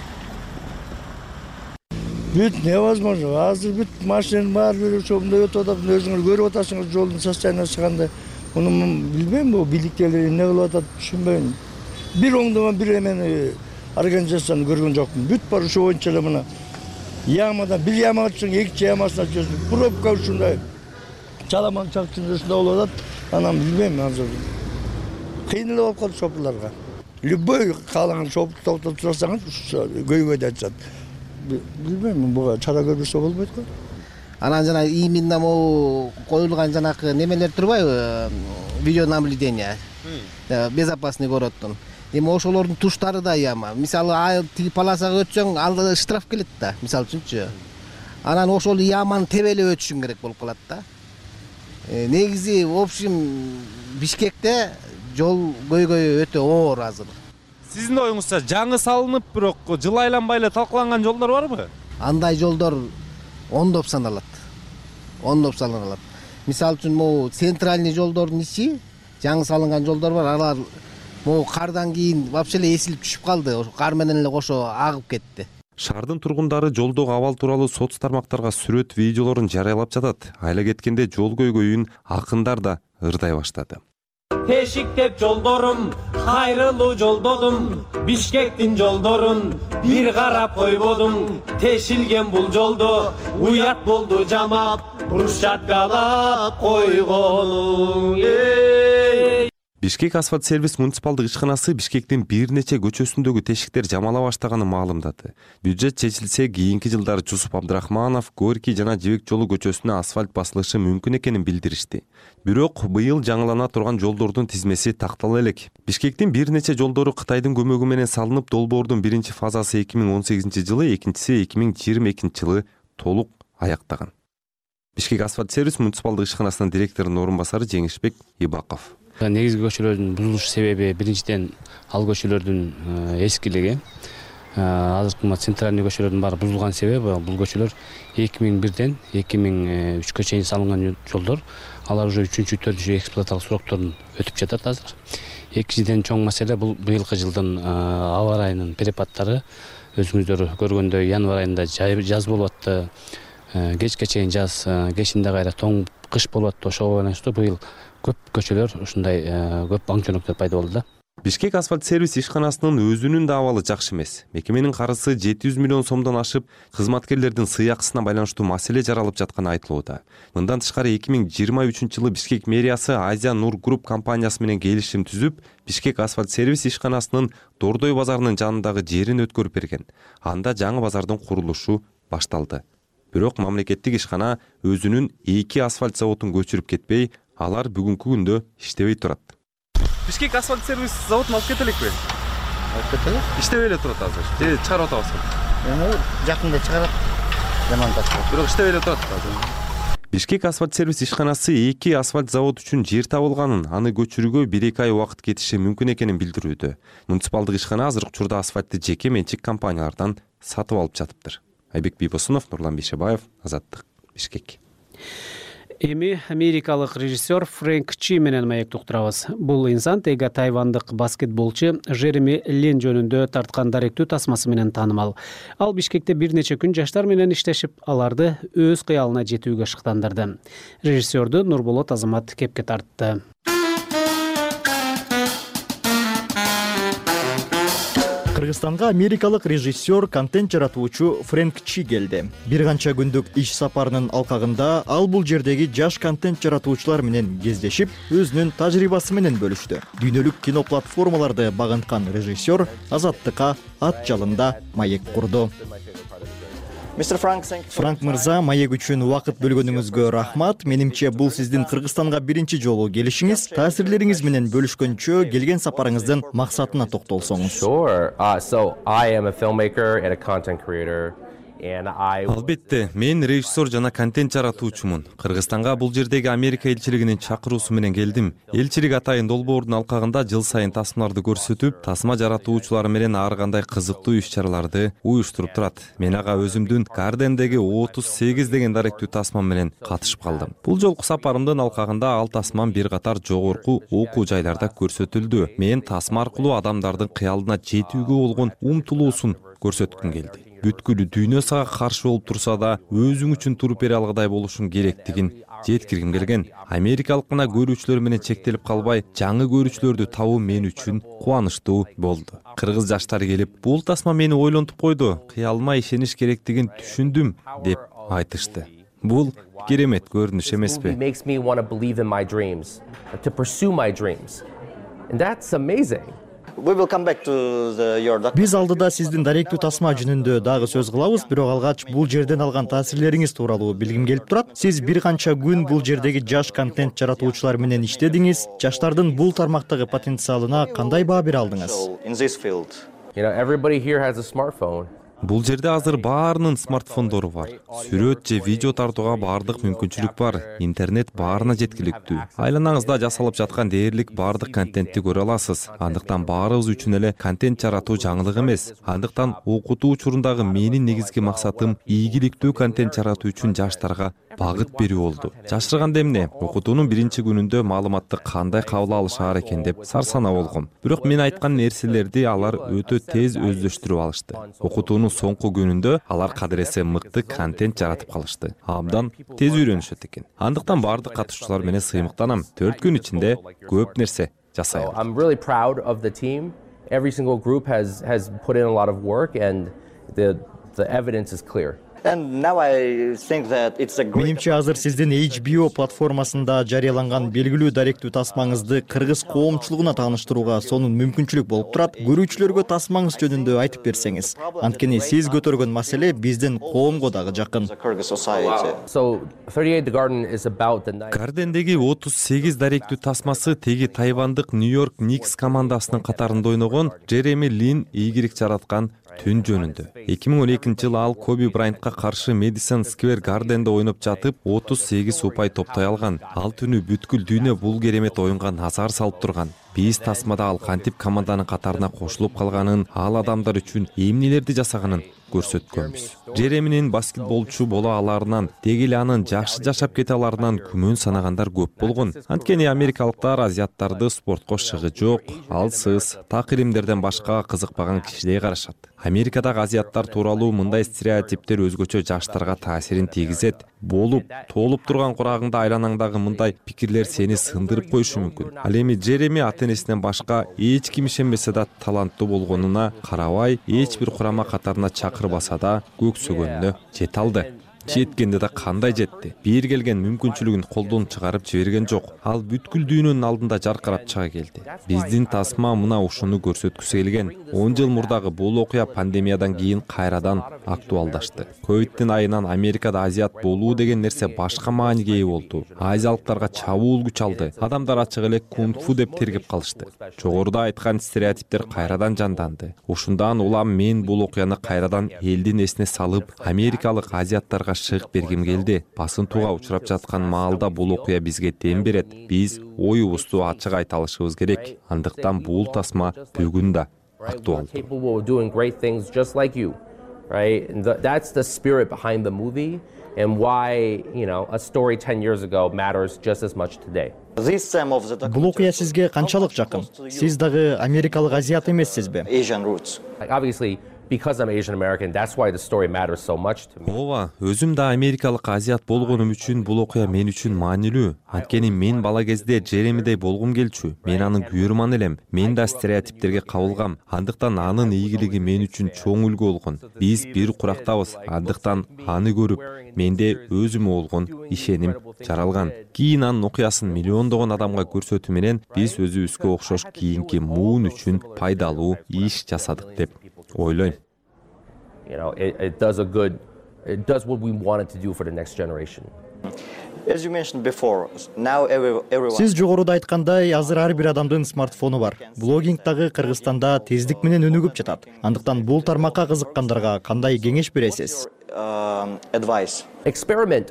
Бүт невозможно. Азыр бүт машинанын баары ошондой өтүп атат, өзүңөр көрүп атасыңыз жолдун состояниясы кандай. Муну билбейм, бул бийликтер эмне кылып атат, түшүнбөйм. Бир оңдомон бир эмени организацияны көргөн жокмун. Бүт бар ошо боюнча эле мына ямадан бир ямага чыксаң экинчи ямасына чыксаң пробка ушундай чаламан чакчын ушундай болуп атат. Анан билбейм азыр. Кыйын эле болуп калды шопурларга. Любой каалаган шоп токтотуп турсаңыз көйгөйдө айтышат. Билбейм, буга чара көрбөсө болбойт го. Анан жана именно могу коюлган жанакы немелер турбайбы? Видеонаблюдение. Безопасный городдун. Эми ошолордун туштары да яма. Мисалы тиги полосага өтсөң, алда штраф келет да, мисалы үчүнчү. Анан ошол яманы тебелеп өтүшүң керек болуп калат да. Негизи, в общем, Бишкекте жол көйгөйү өтө оор азыр. Сиздин оюңузча жаңы салынып, бирок жыл айланбай эле талкаланган жолдор барбы? Андай жолдор ондоп саналат. Ондоп саналат. Мисалы үчүн могу центральный жолдордун ичи, жаңы салынган жолдор бар, алар могу кардан кийин вообще эле эсилип түшүп калды. Ошо кар менен эле кошо агып кетти. Шаардын тургундары жолдогу абал тууралуу соц тармактарга сүрөт, видеолорун жарыялап жатат. Айла кеткенде жол көйгөйүн акындар да ырдай баштады. Тешиктеп жолдорум, кайрылуу жолдодум, Бишкектин жолдорун бир карап койбодум. Тешилген бул жолдо уят болду жамап, брусчаткалап койгонуң. Бишкек асфальт сервис муниципалдык ишканасы Бишкектин бир нече көчөсүндөгү тешиктер жамала баштаганын маалымдады. Бюджет чечилсе, кийинки жылдары Жусуп Абдрахманов, Горький жана Жибек жолу көчөсүнө асфальт басылышы мүмкүн экенин билдиришти. Бирок быйыл жаңылана турган жолдордун тизмеси тактала элек. Бишкектин бир нече жолдору Кытайдын көмөгү менен салынып, долбоордун биринчи фазасы эки миң он сегизинчи жылы, экинчиси эки миң жыйырма экинчи жылы толук аяктаган. Бишкек асфальт сервис муниципалдык ишканасынын директорунун орун басары Жеңишбек Ибаков. Негизги көчөлөрдүн бузулуш себеби биринчиден ал көчөлөрдүн эскилиги. Азыркы центральный көчөлөрдүн баары бузулган себеби бул көчөлөр эки миң бирден эки миң үчкө чейин салынган жолдор. Алар уже үчүнчү, төртүнчү эксплуаталык срокторун өтүп жатат азыр. Экинчиден чоң маселе бул быйылкы жылдын аба ырайынын перепадтары. Өзүңүздөр көргөндөй январь айында жаз болуп атты. Кечке чейин жаз, кечинде кайра тоң кыш болуп атты. Ошого байланыштуу быйыл көп көчөлөр ушундай көп аң чөнөктөр пайда болду да. Бишкек асфальт сервис ишканасынын өзүнүн да абалы жакшы эмес. Мекеменин карызы жети жүз миллион сомдон ашып, кызматкерлердин сыйакысына байланыштуу маселе жаралып жатканы айтылууда. Мындан тышкары эки миң жыйырма үчүнчү жылы Бишкек мэриясы Азия Нур Групп компаниясы менен келишим түзүп, Бишкек асфальт сервис ишканасынын Дордой базарынын жанындагы жерин өткөрүп берген. Анда жаңы базардын курулушу башталды. Бирок мамлекеттик ишкана өзүнүн эки асфальт заводун көчүрүп кетпей, алар бүгүнкү күндө иштебей турат. Бишкек асфальт сервис заводун алып кетелекпи? Алып кетели. Иштебей эле турат азыр. Же чыгарып атабызбы? Эми жакында чыгарат. Жамандап. Бирок иштебей эле турат. Бишкек асфальт сервис ишканасы эки асфальт завод үчүн жер табылганын, аны көчүрүүгө бир эки ай убакыт кетиши мүмкүн экенин билдирүүдө. Муниципалдык ишкана азыркы учурда асфальтты жеке менчик компаниялардан сатып алып жатыптыр. Айбек Бийбосунов, Нурлан Бейшебаев, Азаттык, Бишкек. Эми америкалык режиссер Фрэнк Чи менен маек туктурабыз. Бул инсан тега тайвандык баскетболчу Жереми Лин жөнүндө тарткан даректүү тасмасы менен таанымал. Ал Бишкекте бир нече күн жаштар менен иштешип, аларды өз кыялына жетүүгө шыктандырды. Режиссерду Нурболот Азамат кепке тартты. Кыргызстанга америкалык режиссер, контент жаратуучу Фрэнк Чи келди. Бир канча күндүк иш сапарынын алкагында ал бул жердеги жаш контент жаратуучулар менен кездешип, өзүнүн тажрыйбасы менен бөлүштү. Дүйнөлүк кино платформаларды багынткан режиссер Азаттыкка ат жалында маек курду. Франк мырза, маек үчүн убакыт бөлгөнүңүзгө рахмат. Менимче бул сиздин Кыргызстанга биринчи жолу келишиңиз. Таасирлериңиз менен бөлүшкөнчө келген сапарыңыздын максатына токтолсоңуз. Албетте, мен режиссер жана контент жаратуучумун. Кыргызстанга бул жердеги Америка элчилигинин чакыруусу менен келдим. Элчилик атайын долбоордун алкагында жыл сайын тасмаларды көрсөтүп, тасма жаратуучулары менен ар кандай кызыктуу иш-чараларды уюштуруп турат. Мен ага өзүмдүн Гардендеги отуз сегиз деген даректүү тасмам менен катышып калдым. Бул жолку сапарымдын алкагында ал тасмам бир катар жогорку окуу жайларда көрсөтүлдү. Мен тасма аркылуу адамдардын кыялына жетүүгө болгон умтулуусун көрсөткүм келди. Бүткүл дүйнө сага каршы болуп турса да, өзүң үчүн туруп бере алгыдай болушуң керектигин жеткиргим келген. Америкалык гана көрүүчүлөр менен чектелип калбай, жаңы көрүүчүлөрдү табуу мен үчүн кубанычтуу болду. Кыргыз жаштары келип, бул тасма мени ойлонтуп койду, кыялыма ишениш керектигин түшүндүм деп айтышты. Бул керемет көрүнүш эмеспи? Биз алдыда сиздин даректүү тасма жөнүндө дагы сөз кылабыз, бирок алгач бул жерден алган таасирлериңиз тууралуу билгим келип турат. Сиз бир канча күн бул жердеги жаш контент жаратуучулар менен иштедиңиз. Жаштардын бул тармактагы потенциалына кандай баа бере алдыңыз? Бул жерде азыр баарынын смартфондору бар. Сүрөт же видео тартууга баардык мүмкүнчүлүк бар. Интернет баарына жеткиликтүү. Айланаңызда жасалып жаткан дээрлик баардык контентти көрө аласыз. Андыктан баарыбыз үчүн эле контент жаратуу жаңылык эмес. Андыктан окутуу учурундагы менин негизги максатым ийгиликтүү контент жаратуу үчүн жаштарга багыт берүү болду. Жашырганда эмне? Окутуунун биринчи күнүндө маалыматты кандай кабыл алышаар экен деп сарсанаа болгом. Бирок мен айткан нерселерди алар өтө тез өздөштүрүп алышты. Окутуунун соңку күнүндө алар кадыресе мыкты контент жаратып калышты. Абдан тез үйрөнүшөт экен. Андыктан баардык катышуучулар менен сыймыктанам. төрт күн ичинде көп нерсе жасай алдым. Менимче азыр сиздин эйч би о платформасында жарыяланган белгилүү даректүү тасмаңызды кыргыз коомчулугуна тааныштырууга сонун мүмкүнчүлүк болуп турат. Көрүүчүлөргө тасмаңыз жөнүндө айтып берсеңиз. Анткени сиз көтөргөн маселе биздин коомго дагы жакын. Гардендеги отуз сегиз даректүү тасмасы теги тайвандык Нью-Йорк Никс командасынын катарында ойногон Жереми Лин ийгилик жараткан түн жөнүндө. эки миң он экинчи жылы ал Коби Брайантка каршы Мэдисон Сквер Гарденде ойноп жатып, отуз сегиз упай топтой алган. Ал түнү бүткүл дүйнө бул керемет оюнга назар салып турган. Биз тасмада ал кантип команданын катарына кошулуп калганын, ал адамдар үчүн эмнелерди жасаганын көрсөткөнбүз. Жереминин баскетболчу боло аларынан, деги эле анын жакшы жашап кете аларынан күмөн санагандар көп болгон. Анткени америкалыктар азиаттарды спортко шыгы жок, алсыз, так илимдерден башка кызыкпаган кишидей карашат. Америкадагы азиаттар тууралуу мындай стереотиптер өзгөчө жаштарга таасирин тийгизет. Болуп, толуп турган курагыңда айланаңдагы мындай пикирлер сени сындырып коюшу мүмкүн. Ал эми Жереми ата-энесинен башка эч ким ишенбесе да таланттуу болгонуна карабай, эч бир курама катарына чакырбаса да көксөгөнүнө жете алды. Жеткенде да кандай жетти. Бир келген мүмкүнчүлүгүн колдон чыгарып жиберген жок. Ал бүткүл дүйнөнүн алдында жаркырап чыга келди. Биздин тасма мына ушуну көрсөткүсү келген. он жыл мурдагы бул окуя пандемиядан кийин кайрадан актуалдашты. Ковидтин айынан Америкада азиат болуу деген нерсе башка мааниге ээ болду. Азиялыктарга чабуул күч алды. Адамдар ачык эле кунг-фу деп тергеп калышты. Жогоруда айткан стереотиптер кайрадан жанданды. Ушундан улам мен бул окуяны кайрадан элдин эсине салып, америкалык азиаттарга ашык бергим келди. Басынтууга учурап жаткан маалда бул окуя бизге дем берет. Биз оюбузду ачык айта алышыбыз керек. Андыктан бул тасма бүгүн да актуалдуу. Right? And th- that's the spirit behind the movie and why, you know, a story ten years ago matters just as much today. Бул окуя сизге канчалык жакын? Сиз дагы америкалык азиат эмессизби? Like, obviously, because I'm Asian American, that's why the story matters so much to me. Ооба, өзүм да америкалык азиат болгонум үчүн бул окуя мен үчүн маанилүү. Анткени мен бала кезде Жеремидей болгум келчү. Мен анын күйөрманы элем. Мен да стереотиптерге кабылгам. Андыктан анын ийгилиги мен үчүн чоң үлгү болгон. Биз бир курактабыз. Андыктан аны көрүп, менде өзүмө болгон ишеним жаралган. Кийин анын окуясын миллиондогон адамга көрсөтүү менен биз өзүбүзгө окшош кийинки муун үчүн пайдалуу иш жасадык деп ойлойм. You know, it, it does a good, it does what we want it to do for the next generation. As you mentioned before, now everyone... Сиз жогоруда айткандай, азыр ар бир адамдын смартфону бар. Блогинг дагы Кыргызстанда тездик менен өнүгүп жатат. Андыктан бул тармакка кызыккандарга кандай кеңеш бересиз? Advice. Experiment.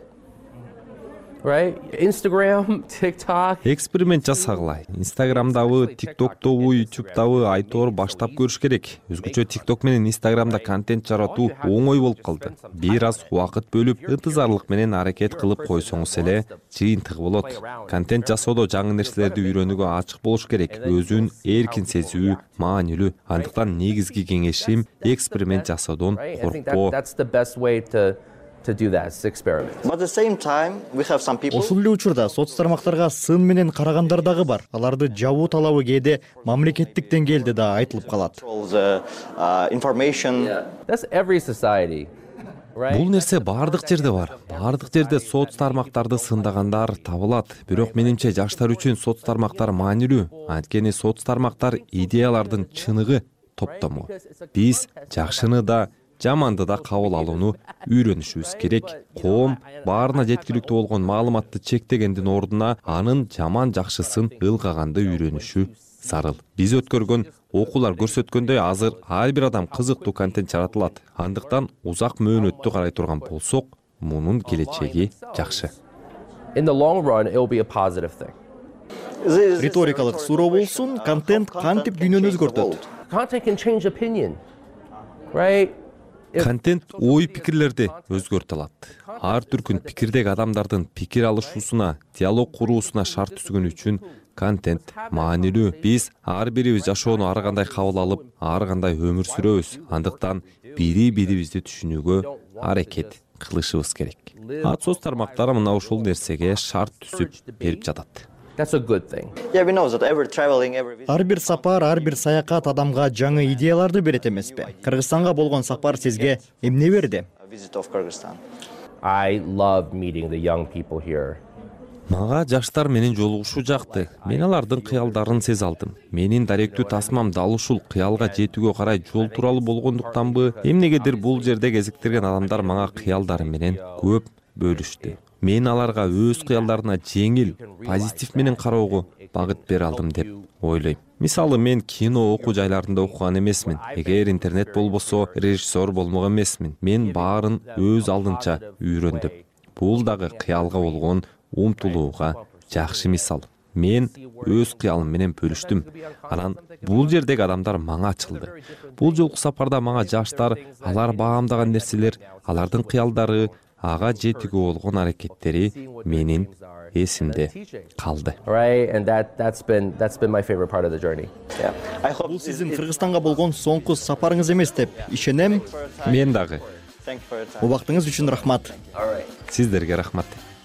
Right? Instagram, TikTok. Эксперимент жасагыла. Инстаграмдабы, ТикТоктобу, Ютубдабы айтор баштап көрүш керек. Өзгөчө ТикТок менен Инстаграмда контент жаратуу оңой болуп калды. Бир аз убакыт бөлүп, ынтызарлык менен аракет кылып койсоңуз эле жыйынтыгы болот. Контент жасоодо жаңы нерселерди үйрөнүүгө ачык болуш керек. Өзүн эркин сезүү маанилүү. Андыктан негизги кеңешим эксперимент жасоодон коркпоо. That's the best way to to do that, experiment. But at the same time, we have some people. Ошол эле учурда соц тармактарга сын менен карагандар дагы бар. Аларды жабуу талабы кээде мамлекеттик деңгээлде да айтылып калат. Information. That's every society. Бул нерсе бардык жерде бар. Бардык жерде соц тармактарды сындагандар табылат. Бирок менимче жаштар үчүн соц тармактар маанилүү. Анткени соц тармактар идеялардын чыныгы топтому. Биз жакшыны да жаманды да кабыл алууну үйрөнүшүбүз керек. Коом баарына жеткиликтүү болгон маалыматты чектегендин ордуна анын жаман жакшысын ылгаганды үйрөнүшү зарыл. Биз өткөргөн окуулар көрсөткөндөй азыр ар бир адам кызыктуу контент жаратылат. Андыктан узак мөөнөттү карай турган болсок, мунун келечеги жакшы. In the long run, it will be a positive thing. Риторикалык суроо болсун, контент кантип дүйнөнү өзгөртөт? Content can change opinion. Right? Контент ой пикирлерди өзгөртө алат. Ар түркүн пикирдеги адамдардын пикир алышуусуна, диалог куруусуна шарт түзгөн үчүн контент маанилүү. Биз ар бирибиз жашоону ар кандай кабыл алып, ар кандай өмүр сүрөбүз. Андыктан бири бирибизди түшүнүүгө аракет кылышыбыз керек. А соц тармактары мына ушул нерсеге шарт түзүп берип жатат. That's a good thing. Yeah, we know that every traveling, every ар бир сапар, ар бир саякат адамга жаңы идеяларды берет эмеспи? Кыргызстанга болгон сапар сизге эмне берди? I love meeting the young people here. Мага жаштар менен жолугушуу жакты. Мен алардын кыялдарын сезе алдым. Менин даректүү тасмам дал ушул кыялга жетүүгө карай жол тууралуу болгондуктанбы, эмнегедир бул жерде кезиктирген адамдар мага кыялдары менен көп бөлүштү. Мен аларга өз кыялдарына жеңил, позитив менен кароого багыт бере алдым деп ойлойм. Мисалы, мен кино окуу жайларында окуган эмесмин. Эгер интернет болбосо, режиссер болмок эмесмин. Мен баарын өз алдынча үйрөндүм. Бул дагы кыялга болгон умтулууга жакшы мисал. Мен өз кыялым менен бөлүштүм. Анан бул жердеги адамдар мага ачылды. Бул жолку сапарда мага жаштар, алар баамдаган нерселер, алардын кыялдары, ага жетүүгө болгон аракеттери менин эсимде калды. Right, and that that's been that's been my favorite part of the journey. Yeah. I hope бул сиздин Кыргызстанга болгон соңку сапарыңыз эмес деп ишенем. Мен дагы. Убактыңыз үчүн рахмат. Сиздерге рахмат.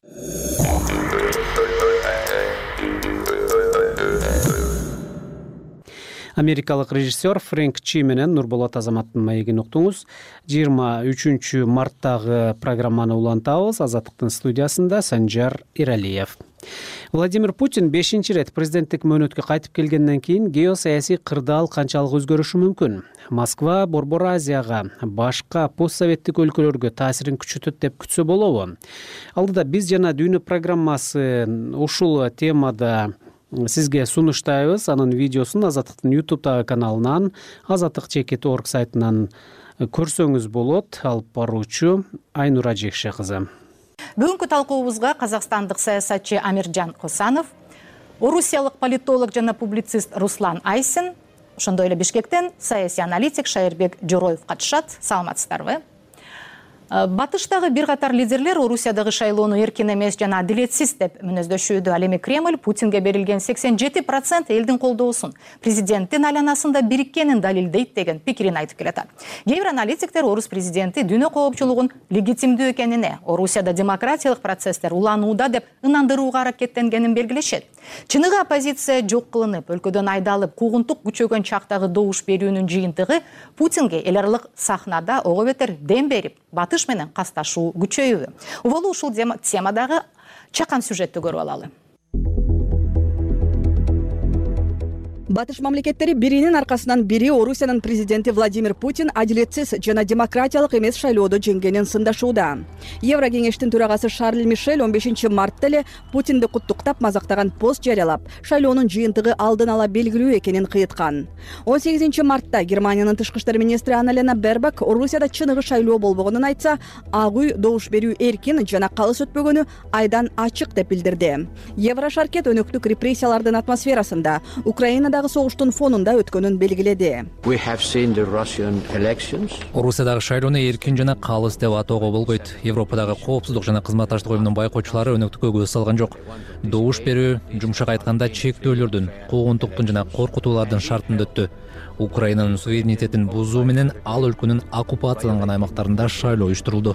Америкалык режиссер Фрэнк Чи менен Нурболот Азаматтын маегин уктуңуз. жыйырма үчүнчү марттагы программаны улантабыз. Азаттыктын студиясында Санжар Иралиев. Владимир Путин бешинчи ирет президенттик мөөнөткө кайтып келгенден кийин геосаясий кырдаал канчалык өзгөрүшү мүмкүн? Москва Борбор Азияга, башка постсоветтик өлкөлөргө таасирин күчөтөт деп күтсө болобу? Алдыда биз жана дүйнө программасы ушул темада сизге сунуштайбыз. Анын видеосун Азаттыктын YouTube каналынан, азаттык чекит точка орг сайтынан көрсөңүз болот. Алып баруучу Айнура Жекше кызы. Бүгүнкү талкуубузга казакстандык саясатчы Амиржан Косанов, орусиялык политолог жана публицист Руслан Айсин, ошондой эле Бишкектен саясий аналитик Шайырбек Жороев катышат. Саламатсыздарбы? Батыштагы бир катар лидерлер Орусиядагы шайлоону эркин эмес жана адилетсиз деп мүнөздөшүүдө. Ал эми Кремль Путинге берилген сексен жети процент элдин колдоосун президенттин айланасында бириккенин далилдейт деген пикирин айтып келатат. Кээ бир аналитиктер орус президенти дүйнө коопчулугун легитимдүү экенине, Орусияда демократиялык процесстер уланууда деп ынандырууга аракеттенгенин белгилешет. Чыныгы оппозиция жок кылынып, өлкөдөн айдалып, куугунтук күчөгөн чактагы добуш берүүнүн жыйынтыгы Путинге эл аралык сахнада ого бетер дем берип, батыш менен касташуу күчөйүүбү. Уболу ушул темадагы чакан сюжетти көрүп алалы. Батыш мамлекеттери биринин аркасынан бири Орусиянын президенти Владимир Путин адилетсиз жана демократиялык эмес шайлоодо жеңгенин сындашууда. Евро кеңештин төрагасы Шарль Мишель он бешинчи мартта эле Путинди куттуктап мазактаган пост жарыялап, шайлоонун жыйынтыгы алдын ала белгилүү экенин кыйыткан. он сегизинчи мартта Германиянын тышкы иштер министри Анна-Лена Бербак Орусияда чыныгы шайлоо болбогонун айтса, ак үй добуш берүү эркин жана калыс өтпөгөнү айдан ачык деп билдирди. Евро шаркет өнөктүк репрессиялардын атмосферасында Украинада согуштун фонунда өткөнүн белгиледи. Орусиядагы шайлоону эркин жана калыс деп атоого болбойт. Европадагы коопсуздук жана кызматташтык уюмунун байкоочулары өнөктүккө көз салган жок. Добуш берүү, жумшак айтканда чектөөлөрдүн, куугунтуктун жана коркутуулардын шартында өттү. Украинанын суверенитетин бузуу менен ал өлкөнүн оккупацияланган аймактарында шайлоо уюштурулду.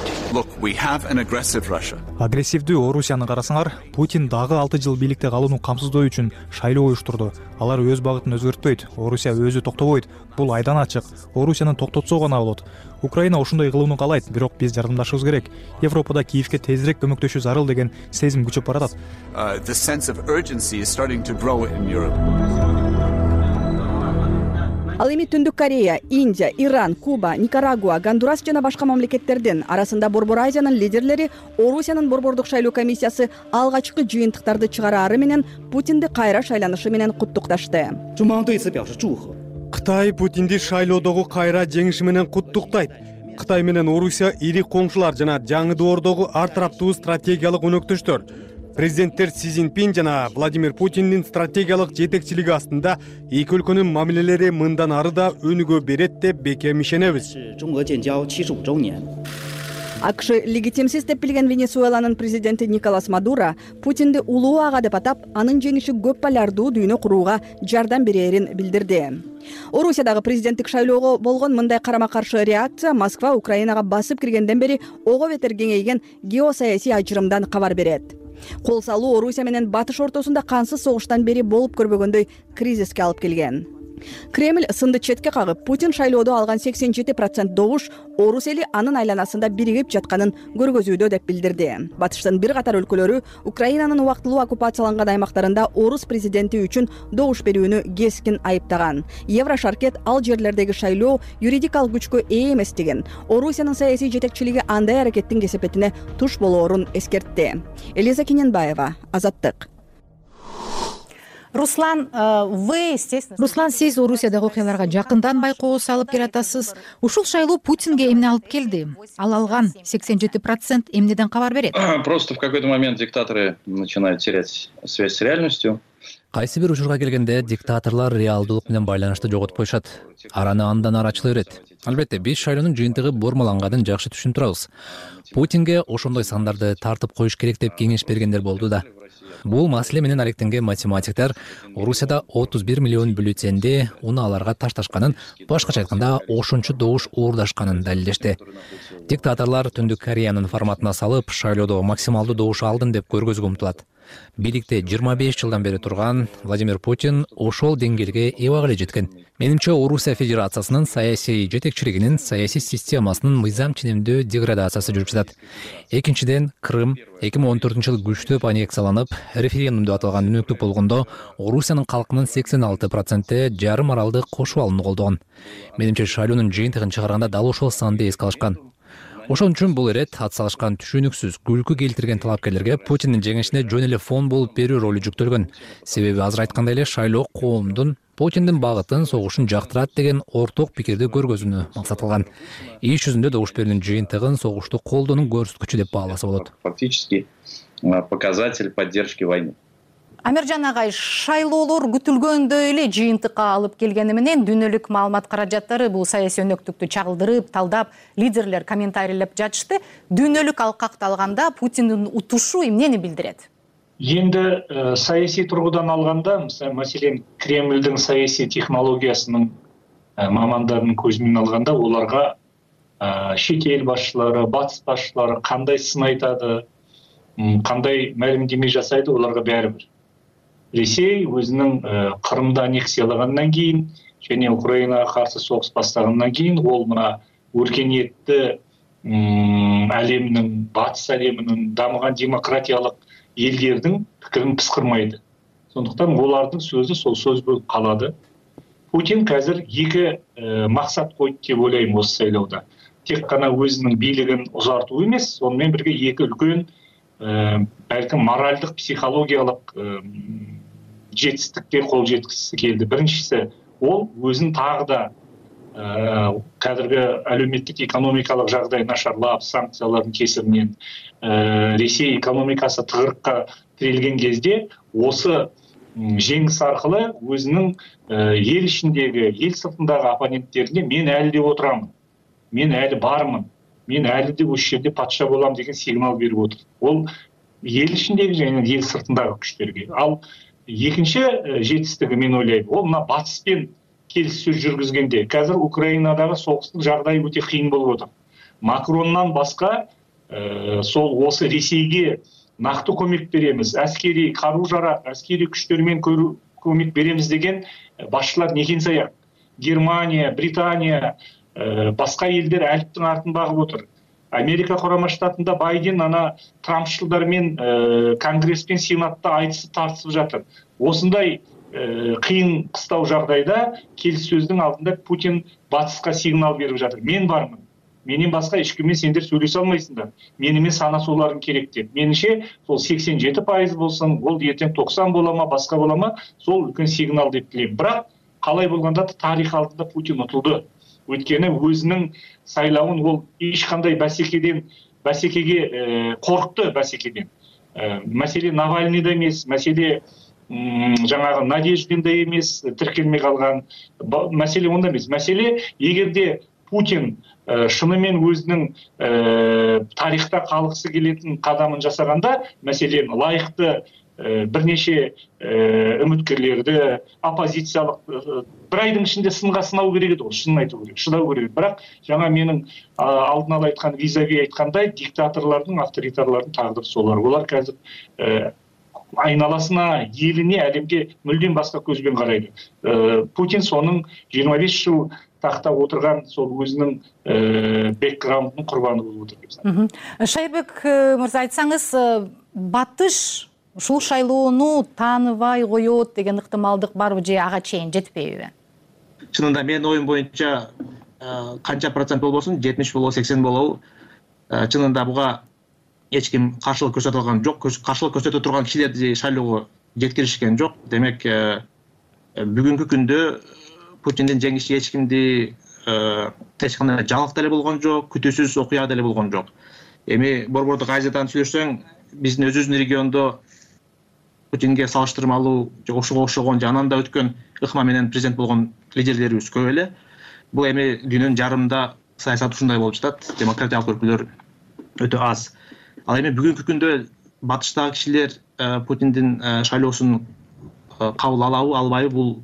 Агрессивдүү Орусияны карасаңар, Путин дагы алты жыл бийликте калууну камсыздоо үчүн шайлоо уюштурду. Алар өз багытын өзгөртпөйт, Орусия өзү токтобойт. Бул айдан ачык. Орусияны токтотсо гана болот. Украина ошондой кылууну каалайт, бирок биз жардамдашыбыз керек. Европада Киевке тезирээк көмөктөшүү зарыл деген сезим күчөп баратат. Ал эми Түндүк Корея, Индия, Иран, Куба, Никарагуа, Гондурас жана башка мамлекеттердин арасында Борбор Азиянын лидерлери Орусиянын борбордук шайлоо комиссиясы алгачкы жыйынтыктарды чыгараары менен Путинди кайра шайланышы менен куттукташты. Кытай Путинди шайлоодогу кайра жеңиши менен куттуктайт. Кытай менен Орусия ири коңшулар жана жаңы доордогу ар тараптуу стратегиялык өнөктөштөр. Президенттер Си Цзиньпин жана Владимир Путиндин стратегиялык жетекчилиги астында эки өлкөнүн мамилелери мындан ары да өнүгө берет деп бекем ишенебиз. АКШ легитимсиз деп билген Венесуэланын президенти Николас Мадуро Путинди улуу ага деп атап, анын жеңиши көп полярдуу дүйнө курууга жардам берерин билдирди. Орусиядагы президенттик шайлоого болгон мындай карама-каршы реакция Москва Украинага басып киргенден бери ого бетер кеңейген геосаясий ажырымдан кабар берет. Кол салуу Орусия менен Батыш ортосунда кансыз согуштан бери болуп көрбөгөндөй кризиске алып келген. Кремль сынды четке кагып, Путин шайлоодо алган сексен жети процент добуш орус эли анын айланасында биригип жатканын көргөзүүдө деп билдирди. Батыштын бир катар өлкөлөрү Украинанын убактылуу оккупацияланган аймактарында орус президенти үчүн добуш берүүнү кескин айыптаган. Евро шаркет ал жерлердеги шайлоо юридикалык күчкө ээ эмес деген. Орусиянын саясий жетекчилиги андай аракеттин кесепетине туш болоорун эскертти. Элиза Кененбаева, Азаттык. Руслан, вы, естественно... Руслан, сиз Орусиядагы окуяларга жакындан байкоо салып келатасыз. Ушул шайлоо Путинге эмне алып келди? Ал алган сексен жети процент эмнеден кабар берет? Просто в какой-то момент диктаторы начинают терять связь с реальностью. Кайсы бир учурга келгенде диктаторлор реалдуулук менен байланышты жоготуп коюшат. Араны андан ары ачыла берет. Албетте, биз шайлоонун жыйынтыгы бурмаланганын жакшы түшүнүп турабыз. Путинге ошондой сандарды тартып коюш керек деп кеңеш бергендер болду да. Бул маселе менен алектенген математиктер Орусияда отуз бир миллион бюллетенди уну аларга ташташканын, башкача айтканда ошончо добуш уурдашканын далилдешти. Диктаторлор Түндүк Кореянын форматына салып, шайлоодо максималдуу добуш алдым деп көргөзүүгө умтулат. Бийликте жыйырма беш жылдан бери турган Владимир Путин ошол деңгээлге эбак эле жеткен. Менимче, Орусия Федерациясынын саясий жетекчилигинин саясий системасынын мыйзам ченемдүү деградациясы жүрүп жатат. Экинчиден, Крым эки миң он төртүнчү жылы күчтөп аннексияланып, референдумду аталган өнөктүк болгондо Орусиянын калкынын сексен алты проценти жарым аралды кошуп алууну колдогон. Менимче, шайлоонун жыйынтыгын чыгарганда дал ошол санды эске алышкан. Ошон үчүн бул ирет ат салышкан түшүнүксүз күлкү келтирген талапкерлерге Путиндин жеңишине жөн эле фон болуп берүү ролу жүктөлгөн. Себеби азыр айткандай эле шайлоо коомдун Путиндин багытын, согушун жактырат деген орток пикирди көргөзүүнү максат кылган. Иш жүзүндө добуш берүүнүн жыйынтыгын согушту колдоонун көрсөткүчү деп бааласа болот. Фактически показатель поддержки войны. Амиржан агай, шайлоолор күтүлгөндөй эле жыйынтыкка алып келгени менен дүйнөлүк маалымат каражаттары бул саясий өнөктүктү чагылдырып, талдап, лидерлер комментарийлеп жатышты. Дүйнөлүк алкакты алганда Путиндин утушу эмнени билдирет? Енді ә, саяси тұрғыдан алғанда, мәселен, Кремльдің саяси технологиясының ә, мамандарының көзімен алғанда, оларға ә, шетел басшылары, батыс басшылары қандай сын айтады, қандай мәлімдеме жасайды, оларға бәрібір. Ресей өзінің ә, Қырымда аннексиялағаннан кейін, және Украинаға қарсы соғыс бастағаннан кейін, ол мына өркениетті әлемнің, батыс әлемінің дамыған демократиялық елдердің пікірін пысқырмайды. Сондықтан олардың сөзі сол сөз болып қалады. Путин қазір екі ә, мақсат қойды деп ойлаймын осы сайлауда. Тек қана өзінің билігін ұзарту емес, сонымен бірге екі үлкен ә, бәлкім моральдық, психологиялық ә, жетістікке қол жеткізгісі келді. Біріншісі, ол өзін тағы да ә, қазіргі әлеуметтік экономикалық жағдай нашарлап, санкциялардың кесірінен ә, Ресей экономикасы тығырыққа тірелген кезде осы жеңіс арқылы өзінің ә, ел ішіндегі, ел сыртындағы оппоненттеріне мен әлі де отырамын, мен әлі бармын, мен әлі де осы жерде патша боламын деген сигнал беріп отыр. Ол ел ішіндегі және ел сыртындағы күштерге. Ал екінші ә, жетістігі мен ойлаймын, ол мына батыспен келіссөз жүргізгенде. Қазір Украинадағы соғыстың жағдайы өте қиын болып отыр. Макроннан басқа ә, сол осы Ресейге нақты көмек береміз, әскери қару-жарақ, әскери күштермен көмек береміз деген басшылар некен саяқ. Германия, Британия, ә, басқа елдер әліптің артын бағып отыр. Америка құрама штатында Байден ана Трампшылдармен ә, Конгресс пен Сенатта айтысып тартысып жатыр. Осындай қиын қыстау жағдайда келіссөздің алдында Путин батысқа сигнал беріп жатыр. Мен бармын. Менен басқа ешкіммен сендер сөйлесе алмайсыңдар. Менімен санасуларың керек деп. Меніңше сол сексен жеті пайыз болсын, ол ертең тоқсан бола ма, басқа бола ма, сол үлкен сигнал деп білемін. Бірақ қалай болғанда тарих алдында Путин ұтылды. Өйткені өзінің сайлауын ол ешқандай бәсекеден, бәсекеге ә, қорықты бәсекеден. Ә, мәселе Навальныйда емес, мәселе жаңағы Надеждинда емес, тіркелмей қалған мәселе онда емес. Мәселе, егерде Путин ә, шынымен өзінің ә, тарихта қалғысы келетін қадамын жасағанда, мәселен лайықты ә, бірнеше ә, үміткерлерді, оппозициялық ә, бір айдың ішінде сынға сынау керек еді, ол шынын айту керек, шыдау керек. Бірақ жаңа менің ә, алдын ала айтқан визави айтқандай, диктаторлардың, авторитарлардың тағдыры солар. Олар қазір ә, айналасына, еліне, әлемге мүлдем басқа көзбен қарайды. Ә, Путин соның жиырма бес жыл тақта отырған сол өзінің ә, бэкграундының құрбаны болып отыр. Шайырбек мырза, айтсаңыз, батыш ушул шайлоону тааныбай коет деген ыктымалдык барбы же ага чейин жетпейби? Чынында менин оюм боюнча канча процент болбосун, жетимиш болобу, сексен болобу, чынында буга эч ким каршылык көрсөтө алган жок. Каршылык көрсөтө турган кишилерди шайлоого жеткиришкен жок. Демек, бүгүнкү күндө Путиндин жеңиши эч кимди эч кандай жаңылык деле болгон жок, күтүүсүз окуя деле болгон жок. Эми Борбордук Азиядан сүйлөшсөң, биздин өзүбүздүн региондо Путинге салыштырмалуу ошого окшогон же анан да өткөн ыкма менен президент болгон лидерлерибиз көп эле. Бул эми дүйнөнүн жарымында саясат ушундай болуп жатат, демократиялык өлкөлөр өтө аз. Ал эми бүгүнкү күндө батыштагы кишилер Путиндин шайлоосун кабыл алабы, албайбы, бул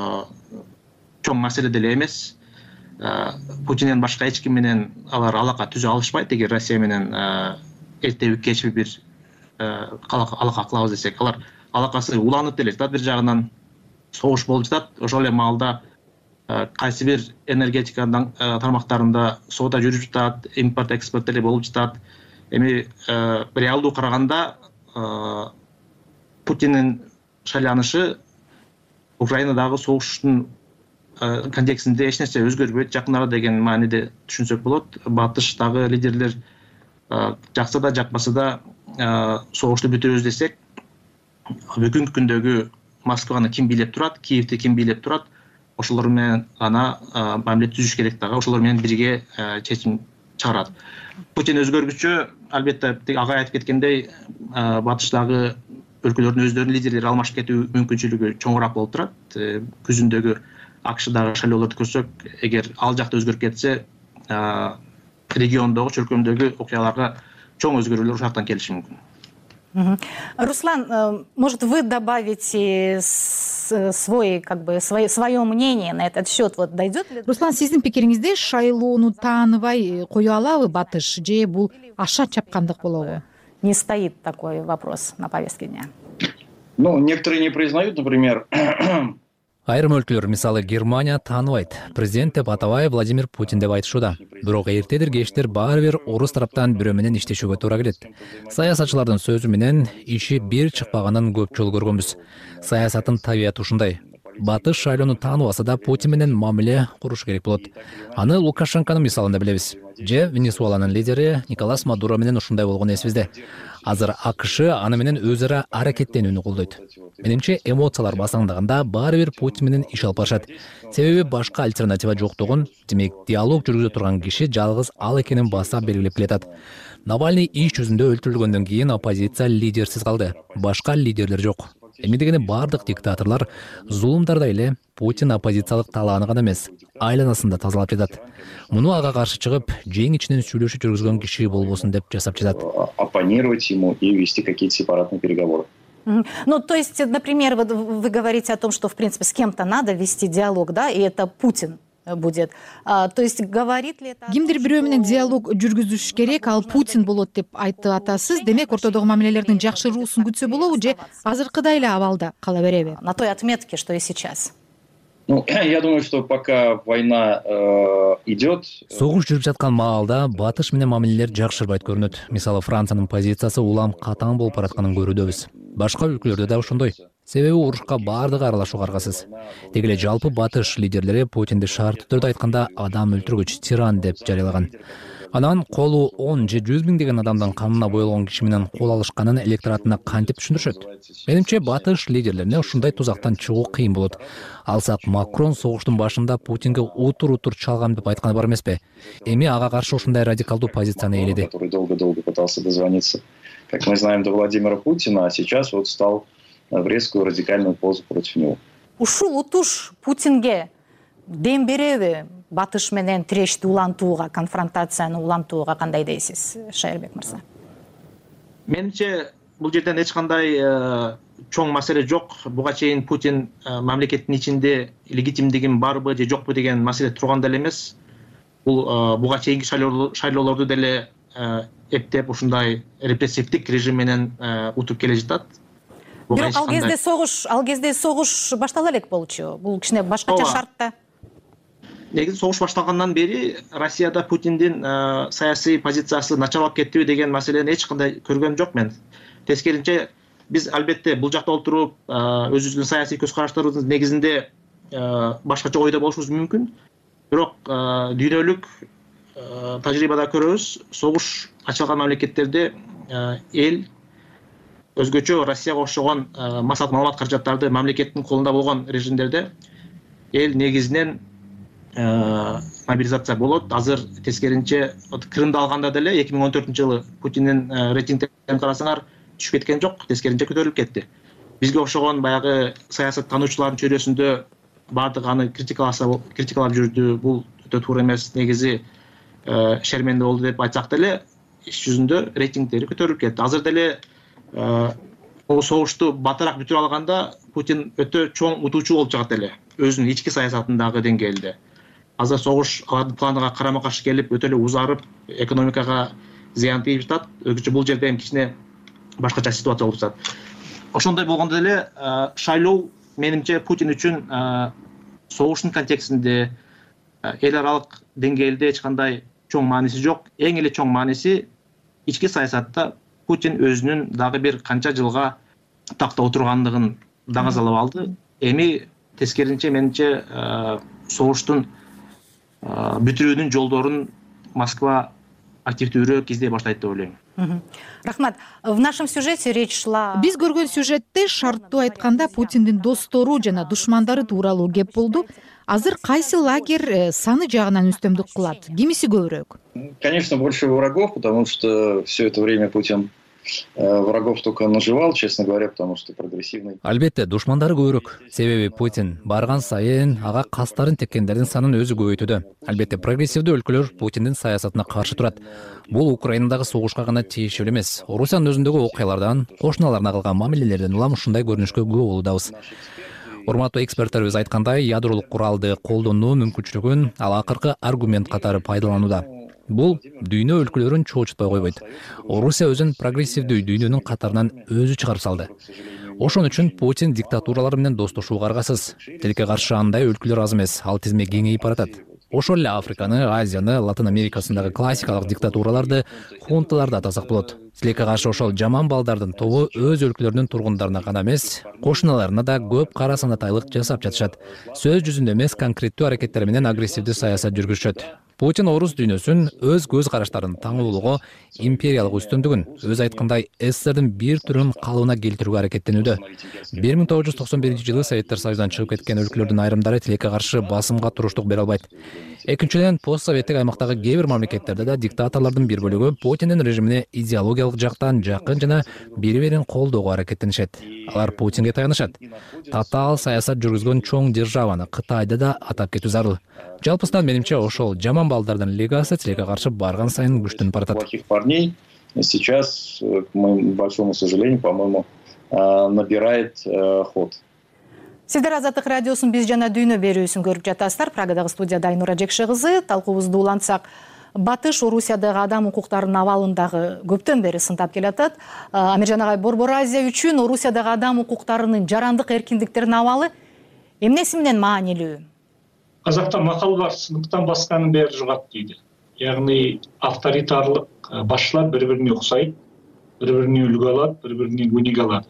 чоң маселе деле эмес. Путинден башка эч ким менен алар алака түзө алышпайт. Эгер Россия менен эртеби кечби бир алака кылабыз десек, алар алакасы уланып деле жатат. Бир жагынан согуш болуп жатат. Ошол эле маалда кайсы бир энергетика тармактарында соода жүрүп жатат, импорт экспорт деле болуп жатат. Эми реалдуу караганда Путиндин шайланышы Украинадагы согуштун контекстинде эч нерсе өзгөрбөйт, жакын арада деген мааниде түшүнсөк болот. Батыштагы лидерлер жакса да жакпаса да согушту бүтүрөбүз десек, бүгүнкү күндөгү Москваны ким бийлеп турат, Киевди ким бийлеп турат, ошолор менен гана мамиле түзүш керек дагы, ошолор менен бирге чечим чыгарат. Путин өзгөргүчө, албетте ага айтып кеткендей, батыштагы өлкөлөрдүн өздөрүнүн лидерлери алмашып кетүү мүмкүнчүлүгү чоңураак болуп турат. Күзүндөгү АКШдагы шайлоолорду көрсөк, эгер ал жакта өзгөрүп кетсе, региондогу, чөлкөмдөгү окуяларга чоң өзгөрүүлөр ушактан келиши мүмкүн. Руслан, может, вы добавите свой, как бы, свое, свое мнение на этот счет? Вот дойдет ли? Руслан, сиздин пикириңизде шайлоону тааныбай кое алабы Батыш, же бул аша чапкандык болобу? Не стоит такой вопрос на повестке дня. Ну, некоторые не признают, например... Айрым өлкөлөр, мисалы Германия тааныбайт. Президент деп атабай Владимир Путин деп айтышууда. Бирок эртедир кечтир баары бир орус тараптан бирөө менен иштешүүгө туура келет. Саясатчылардын сөзү менен иши бир чыкпаганын көп жолу көргөнбүз. Саясаттын табияты ушундай. Батыш шайлоону тааныбаса да Путин менен мамиле куруш керек болот. Аны Лукашенконун мисалында билебиз. Же Венесуэланын лидери Николас Мадуро менен ушундай болгон эсибизде. Азыр АКШ аны менен өз ара аракеттенүүнү колдойт. Менимче эмоциялар басаңдаганда баары бир Путин менен иш алып барышат. Себеби башка альтернатива жоктугун, демек диалог жүргүзө турган киши жалгыз ал экенин баса белгилеп келатат. Навальный иш жүзүндө өлтүрүлгөндөн кийин оппозиция лидерсиз калды. Башка лидерлер жок. Эми дегени бардык диктаторлор зулумдарда эле Путин оппозициялык талааны гана эмес, айланасында тазалап жатат. Муну ага каршы чыгып, жең ичинен сүйлөшүү жүргүзгөн киши болбосун деп жасап жатат. Оппонировать ему и вести какие-то сепаратные переговоры. Ну, то есть, например, вы, вы говорите о том, что, в принципе, с кем-то надо вести диалог, да, и это Путин будет. А, то есть, говорит ли это... Кимдир бирөө менен диалог жүргүзүш керек, ал Путин болот деп айтып атасыз. Демек, ортодогу мамилелердин жакшыруусун күтсө болобу, же азыркыдай эле абалда кала береби? На той отметке, что и сейчас. Ну, я думаю, что пока война э, идет... Согуш жүрүп жаткан маалда Батыш менен мамилелер жакшырбайт көрүнөт. Мисалы, Франциянын позициясы улам катаң болуп баратканын көрүүдөбүз. Башка өлкөлөрдө да ошондой. Себеби урушка баардыгы аралашууга аргасыз. Деги эле жалпы Батыш лидерлери Путинди шартты түрдө айтканда адам өлтүргүч, тиран деп жарыялаган. Анан колу он же жүз миң деген адамдын канына боелгон киши менен кол алышканын электоратына кантип түшүндүрүшөт? Менимче Батыш лидерлерине ушундай тузактан чыгуу кыйын болот. Алсак Макрон согуштун башында Путинге утур-утур чалгам деп айтканы бар эмеспи? Эми ага каршы ушундай радикалдуу позицияны ээледи. Который долго-долго пытался дозвониться, как мы знаем, до Владимира Путина, а сейчас вот стал в резкую радикальную позу против него. Ушул утуш Путинге дем береби? Батыш менен тирешти улантууга, конфронтацияны улантууга кандай дейсиз, Шайырбек мырза? Менимче, бул жерден эч кандай чоң маселе жок. Буга чейин Путин мамлекеттин ичинде легитимдигин барбы же жокпу деген маселе турган деле эмес. Бул буга чейинки шайлоолорду деле эптеп ушундай репрессивдик режим менен утуп келе жатат. Бирок ал кезде согуш, ал кезде согуш баштала элек болчу. Бул кичине башкача шартта. Негизи согуш башталгандан бери Россияда Путиндин саясий позициясы начарлап кеттиби деген маселени эч кандай көргөм жок мен. Тескеринче, биз албетте бул жакта олтуруп өзүбүздүн саясий көз караштарыбыздын негизинде башкача ойдо болушубуз мүмкүн. Бирок дүйнөлүк тажрыйбада көрөбүз, согуш ачылган мамлекеттерде эл өзгөчө Россияга окшогон массалык маалымат каражаттарды мамлекеттин колунда болгон режимдерде эл негизинен мобилизация болот. Азыр тескеринче Крымды алганда деле эки миң он төртүнчү жылы Путиндин рейтингтерин карасаңар түшүп кеткен жок, тескеринче көтөрүлүп кетти. Бизге окшогон баягы саясаттануучулардын чөйрөсүндө баардык аны критикаласа, критикалап жүрдү. Бул өтө туура эмес, негизи шерменде болду деп айтсак деле, иш жүзүндө рейтингтери көтөрүлүп кетти. Азыр деле бул согушту батыраак бүтүрө алганда Путин өтө чоң утуучу болуп чыгат эле өзүнүн ички саясатындагы деңгээлде. Азыр согуш алардын планына карама каршы келип, өтө эле узарып, экономикага зыян тийип жатат. Өзгөчө бул жерде эми кичине башкача ситуация болуп жатат. Ошондой болгондо деле шайлоо менимче Путин үчүн согуштун контекстинде эл аралык деңгээлде эч кандай чоң мааниси жок. Эң эле чоң мааниси ички саясатта Путин өзүнүн дагы бир канча жылга такта отургандыгын даңазалап алды. Эми тескеринче менимче согуштун бүтүрүүнүн жолдорун Москва активдүүрөөк издей баштайт деп ойлойм. Рахмат. В нашем сюжете речь шла. Биз көргөн сюжетте шарттуу айтканда Путиндин достору жана душмандары тууралуу кеп болду. Азыр кайсы лагерь саны жагынан үстөмдүк кылат? Кимиси көбүрөөк? Конечно, больше врагов, потому что все это время Путин врагов только наживал, честно говоря, потому что прогрессивный. Албетте, душмандары көбүрөөк. Себеби Путин барган сайын ага кастарын теккендердин санын өзү көбөйтүүдө. Албетте, прогрессивдүү өлкөлөр Путиндин саясатына каршы турат. Бул Украинадагы согушка гана тийиштүү эмес. Орусиянын өзүндөгү окуялардан, кошуналарына кылган мамилелерден улам ушундай көрүнүшкө күбө болуудабыз. Урматтуу эксперттерибиз айткандай, ядролук куралды колдонуу мүмкүнчүлүгүн ал акыркы аргумент катары пайдаланууда. Бул дүйнө өлкөлөрүн чоочутпай койбойт. Орусия өзүн прогрессивдүү дүйнөнүн катарынан өзү чыгарып салды. Ошон үчүн Путин диктатуралар менен достошууга аргасыз. Тилекке каршы андай өлкөлөр аз эмес, ал тизме кеңейип баратат. Ошол эле Африканы, Азияны, Латын Америкасындагы классикалык диктатураларды хунталарды атасак болот. Тилекке каршы ошол жаман балдардын тобу өз өлкөлөрүнүн тургундарына гана эмес, кошуналарына да көп кара санатайлык жасап жатышат. Сөз жүзүндө эмес, конкреттүү аракеттер менен агрессивдүү саясат жүргүзүшөт. Путин орус дүйнөсүн өз көз караштарын таңуулуго, империялык үстөмдүгүн, өз айткандай СССРдин бир түрүн калыбына келтирүүгө аракеттенүүдө. бир миң тогуз жүз токсон биринчи жылы Советтер Союзунан чыгып кеткен өлкөлөрдүн айрымдары тилекке каршы басымга туруштук бере албайт. Экинчиден, постсоветтик аймактагы кээ бир мамлекеттерде да диктаторлордун бир бөлүгү Путиндин режимине идеологиялык жактан жакын жана бири-бирин колдоого аракеттенишет. Алар Путинге таянышат. Татаал саясат жүргүзгөн чоң державаны Кытайды да атап кетүү зарыл. Жалпысынан менимче ошол жаман балдардын лигасы тилекке каршы барган сайын күчтөнүп баратат. Плохих парней сейчас, к моему большому сожалению, по-моему, набирает ход. Сиздер Азаттык радиосун биз жана дүйнө берүүсүн көрүп жатасыздар. Прагадагы студияда Айнура Жекше кызы. Талкуубузду улантсак, Батыш Орусиядагы адам укуктарынын абалын дагы көптөн бери сынтап келатат. Амиржан агай, Борбор Азия үчүн Орусиядагы адам укуктарынын жарандык эркиндиктеринин абалы эмнеси менен маанилүү? Казакта макал бар, сыныктан басканын бери жугат дейди. Яғни авторитарлык башчылар бири-бирине уксайт, бири-бирине үлгү алат, бири-биринен өнеге алат.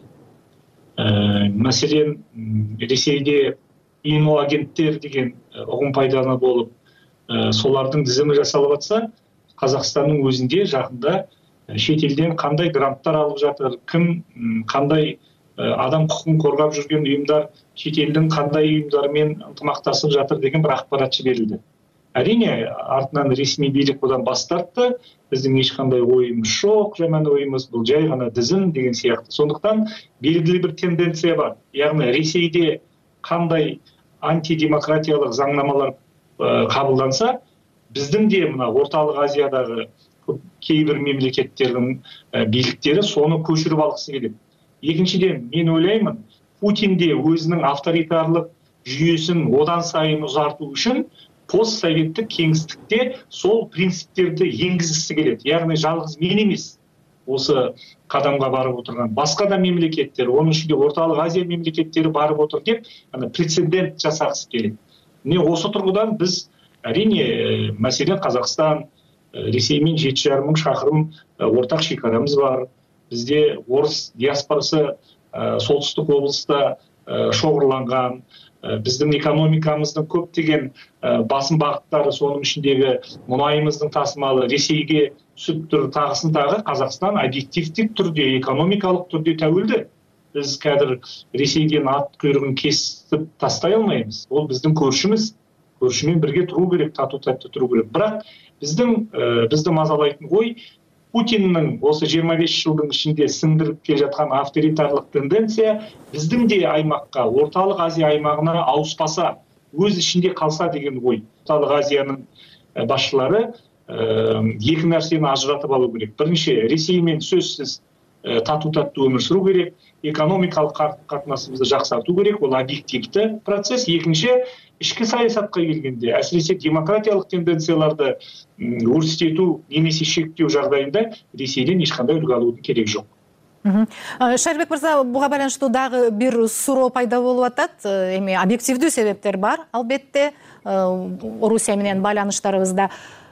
Маселен, Ресейде иноагенттер деген угум пайдалануу болуп, солардын тизими жасалып атса, Казакстандын өзүндө жакында чет элден кандай гранттар алып жатыр, ким кандай адам укугун коргап жүргөн уюмдар чет элдин кандай уюмдары менен ынтымакташып жатыр деген бир акпаратчы берилди. Әрине, артынан ресми бийлик будан бас тартты. Биздин эч кандай оюбуз жок, жаман оюбуз, бул жай гана тизим деген сыяктуу. Сондуктан белгилүү бир тенденция бар. Яғни Ресейде кандай антидемократиялык заңнамалар кабылданса, биздин де мына Орталык Азиядагы кээ бир мемлекеттердин бийликтери сону көчүрүп алгысы келет. Экинчиден, мен ойлаймын, Путин де өзүнүн авторитарлык жүйөсүн одан сайын узартуу үчүн постсоветтик кеңістікте сол принциптерді енгізгісі келеді. Яғни жалғыз мен емес, осы қадамға барып отырған басқа да мемлекеттер, оның ішінде Орталық Азия мемлекеттері барып отыр деп, прецедент жасағысы келеді. Міне осы тұрғыдан біз әрине, мәселен Қазақстан, Ресеймен жеті жарым мың шақырым ортақ шекарамыз бар. Бізде орыс диаспорасы солтүстік облыста шоғырланған. Біздің экономикамыздың көптеген басым бағыттары, соның ішіндегі мұнайымыздың тасымалы Ресейге түсіп тұр, тағысын тағы. Қазақстан объективтік түрде, экономикалық түрде тәуелді. Біз қазір Ресейден ат құйрығын кесіп тастай алмаймыз. Ол біздің көршіміз, көршімен бірге тұру керек, тату-тәтті тұру керек. Бірақ біздің бізді мазалайтын ой, Путиннің осы жиырма беш жылдың ішінде сіңдіріп келе жатқан авторитарлық тенденция біздің де аймаққа, Орталық Азия аймағына ауыспаса, өз ішінде қалса деген ой. Орталық Азияның басшылары екі нәрсені ажыратып алу керек. Бірінші, Ресеймен сөзсіз тату-тәтті өмір сүру керек, экономикалық қатынасымызды жақсарту керек, ол объективті процесс. Екінші, ішкі саясатқа келгенде, әсіресе демократиялық тенденцияларды өрістету немесе шектеу жағдайында Ресейден ешқандай үлгі алудың керек жоқ. Шайырбек мырза, буга байланыштуу дагы бир суроо пайда болуп атат. Эми объективдүү себептер бар, албетте, Орусия менен байланыштарыбызда.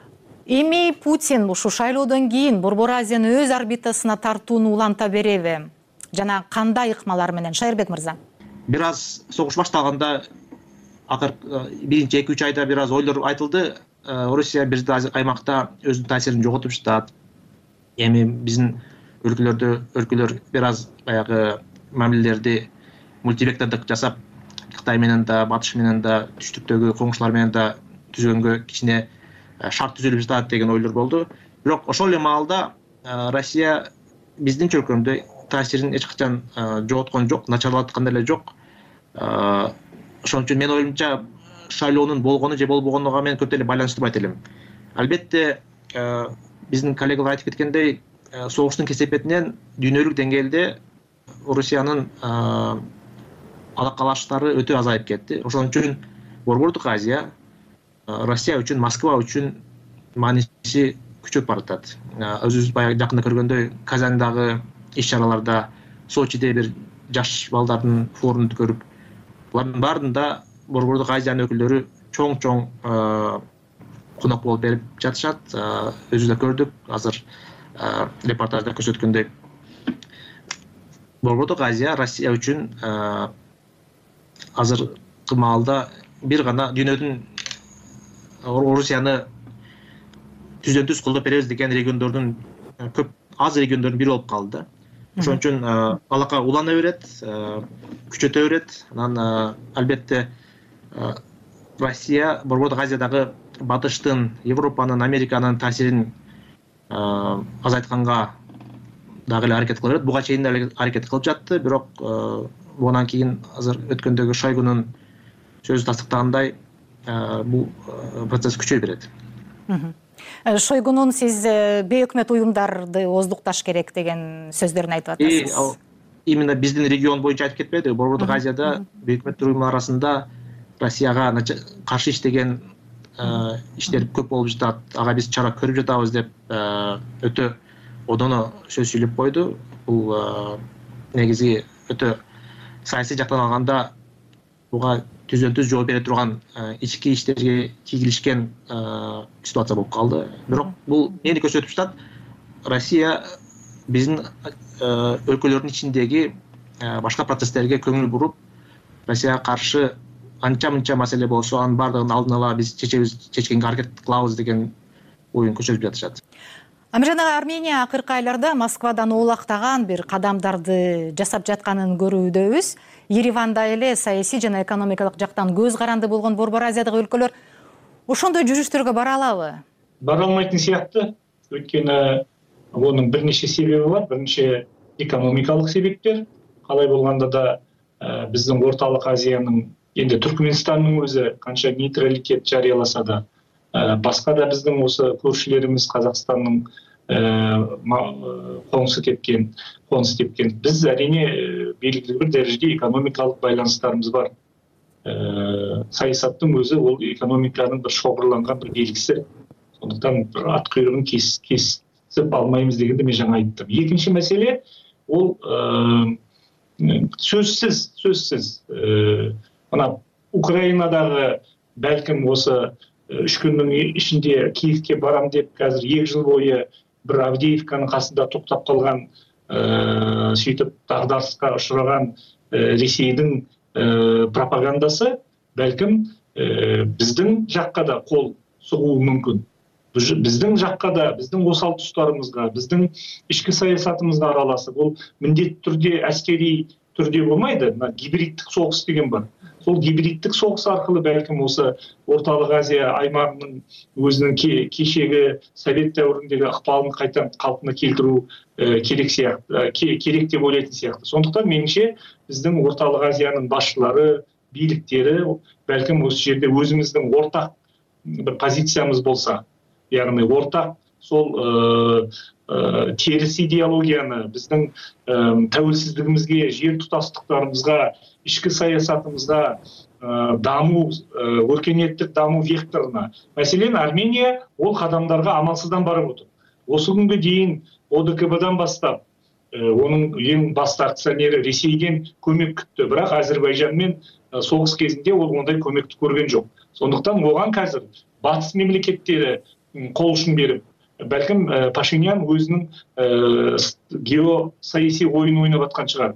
Эми Путин ушу шайлоодон кийин Борбор Азияны өз орбитасына тартууну уланта береби? Жана кандай ыкмалар менен? Шайырбек мырза. Бир аз согуш башталганда акыркы биринчи эки үч айда бир аз ойлор айтылды. Орусия бизде аймакта өзүнүн таасирин жоготуп жатат. Эми биздин өлкөлөрдө өлкөлөр бир аз баягы мамилелерди мультивектордук жасап, Кытай менен да, Батыш менен да, түштүктөгү коңшулар менен да түзгөнгө кичине шарт түзүлүп жатат деген ойлор болду. Бирок ошол эле маалда Россия биздин чөлкөмдө таасирин эч качан жоготкон жок, начарлаткан деле жок. Ошон үчүн менин оюмча шайлоонун болгону же болбогонуга мен көп деле байланыштырбайт элем. Албетте биздин коллегалар айтып кеткендей, согуштун кесепетинен дүйнөлүк деңгээлде Орусиянын алакалаштары өтө азайып кетти. Ошон үчүн Борбордук Азия Россия үчүн, Москва үчүн мааниси күчөп баратат. Өзүбүз баягы жакында көргөндөй Казандагы иш-чараларда, Сочиде бир жаш балдардын форумун көрүп, булардын баарында Борбордук Азиянын өкүлдөрү чоң-чоң конок болуп берип жатышат. Өзүбүз да көрдүк, азыр репортажда көрсөткөндөй. Борбордук Азия Россия үчүн азыркы маалда бир гана дүйнөнүн Орусияны түздөн түз колдоп беребиз деген региондордун көп аз региондордун бири болуп калды. Ошон үчүн алака улана берет, күчөтө берет. Анан албетте Россия Борбордук Азиядагы Батыштын, Европанын, Американын таасирин азайтканга дагы эле аракет кыла берет. Буга чейин деле аракет кылып жатты, бирок будан кийин азыр өткөндөгү Шойгунун сөзү тастыктагандай бул процесс күчөй берет. Шойгунун сиз бейөкмөт уюмдарды оздукташ керек деген сөздөрүн айтып атасыз. Именно биздин регион боюнча айтып кетпеди. Борбордук Азияда бейөкмөт уюмдар арасында Россияга каршы иштеген иштер көп болуп жатат. Ага биз чара көрүп жатабыз деп өтө одоно сөз сүйлөп койду. Бул негизи өтө саясий жактан алганда буга түздөн түз жооп бере турган ички иштерге тийгилишкен ситуация болуп калды. Бирок бул эмнени көрсөтүп жатат? Россия биздин өлкөлөрдүн ичиндеги башка процесстерге көңүл буруп, Россияга каршы анча-мынча маселе болсо, анын бардыгын алдын ала биз чечебиз, чечкенге аракет кылабыз деген оюн көрсөтүп жатышат. Амиржан ага, Армения акыркы айларда Москвадан оолактаган бир кадамдарды жасап жатканын көрүүдөбүз. Ереванда эле саясий жана экономикалык жактан көз каранды болгон Борбор Азиядагы өлкөлөр ошондой жүрүштөргө бара алабы? Бара алмайтын сыяктуу. Өйткөнү онун бир нече себеби бар. Биринчи экономикалык себептер. Калай болгондо да биздин Ортолук Азиянын, энди Түркмөнстандын өзү канча нейтралитет жарыяласа да, башка да биздин осы көршүлөрүбүз Казакстандын коңсу тепкен, конус тепкен. Биз әрине белгилүү бир дәрежеде экономикалык байланыштарыбыз бар. Саясаттын өзү ол экономиканын бир шоғырланган бир белгиси. Сондықтан бір ат күйрөгүн кесип алмаймыз дегенде мен жаңа айттым. Экинчи маселе ол сөзсүз, сөзсүз мына Украинадагы бәлким осы үч күндүн ичинде Киевке барам деп қазір эки жыл бойы бір Авдеевканын касында токтоп калган, сөйтүп дагдарышка учураган Ресейдин пропагандасы бәлким биздин жакка да кол сугуу мүмкүн. Биздин жакка да, биздин осал туштарыбызга, биздин ички саясатыбызга аралашып, ол міндетті түрде әскери түрде болмайды, гибриддик согуш деген бар. Сол гибриддик согуш аркылуу бәлким осы Ортолук Азия аймагынын өзүнүн кечеги Совет дәврүндөгү ыкпалын кайта калпына келтирүү керек сыяктуу, керек деп ойлойтун сыяктуу. Сондуктан менимче биздин Ортолук Азиянын башчылары, бийликтери бәлким осы жерде өзүбүздүн ортак бир позициябыз болса, яғни ортақ сол теріс идеологияны біздің тәуелсіздігімізге, жер тұтастықтарымызға, ішкі саясатымызға, даму, өркениеттік даму векторына. Мәселен, Армения ол қадамдарға амалсыздан барып отыр. Осы күнге дейін о дэ ка бэ-дан бастап, оның ең басты акционері Ресейден көмек күтті, бірақ Әзербайжанмен соғыс кезінде ол ондай көмекті көрген жоқ. Сондықтан оған қазір батыс мемлекеттері қол ұшын беріп, бәлкім Пашинян өзінің геосаяси ойын ойнап жатқан шығар.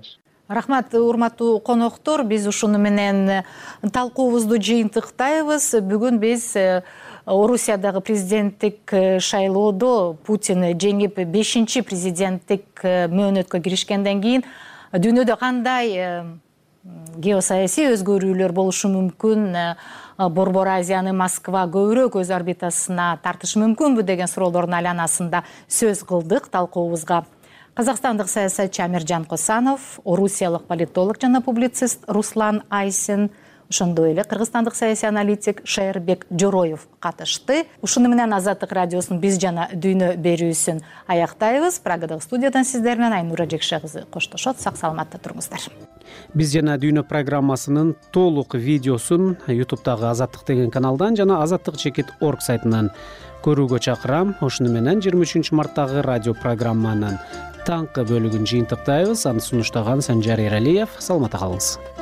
Рахмат, урматтуу коноктор, биз ушуну менен талкуубузду жыйынтыктайбыз. Бүгүн биз Орусиядагы президенттик шайлоодо Путин жеңип бешинчи президенттик мөөнөткө киришкенден кийин дүйнөдө кандай геосаясий өзгөрүүлөр болушу мүмкүн, Борбор Азияны Москва көбүрөөк өз орбитасына тартышы мүмкүнбү деген суроолордун айланасында сөз кылдык. Талкуубузга казакстандык саясатчы Амиржан Косанов, орусиялык политолог жана публицист Руслан Айсин, ошондой эле кыргызстандык саясий аналитик Шайырбек Жороев катышты. Ушуну менен Азаттык радиосунун биз жана дүйнө берүүсүн аяктайбыз. Прагадагы студиядан сиздер менен Айнура Жекше кызы коштошот. Сак саламатта туруңуздар. Биз жана дүйнө программасынын толук видеосун ютубтагы Азаттык деген каналдан жана азаттык чекит точка орг сайтынан көрүүгө чакырам. Ошону менен жыйырма үчүнчү марттагы радио программанын таңкы бөлүгүн жыйынтыктайбыз. Аны сунуштаган Санжар Эралиев. Саламатта калыңыз.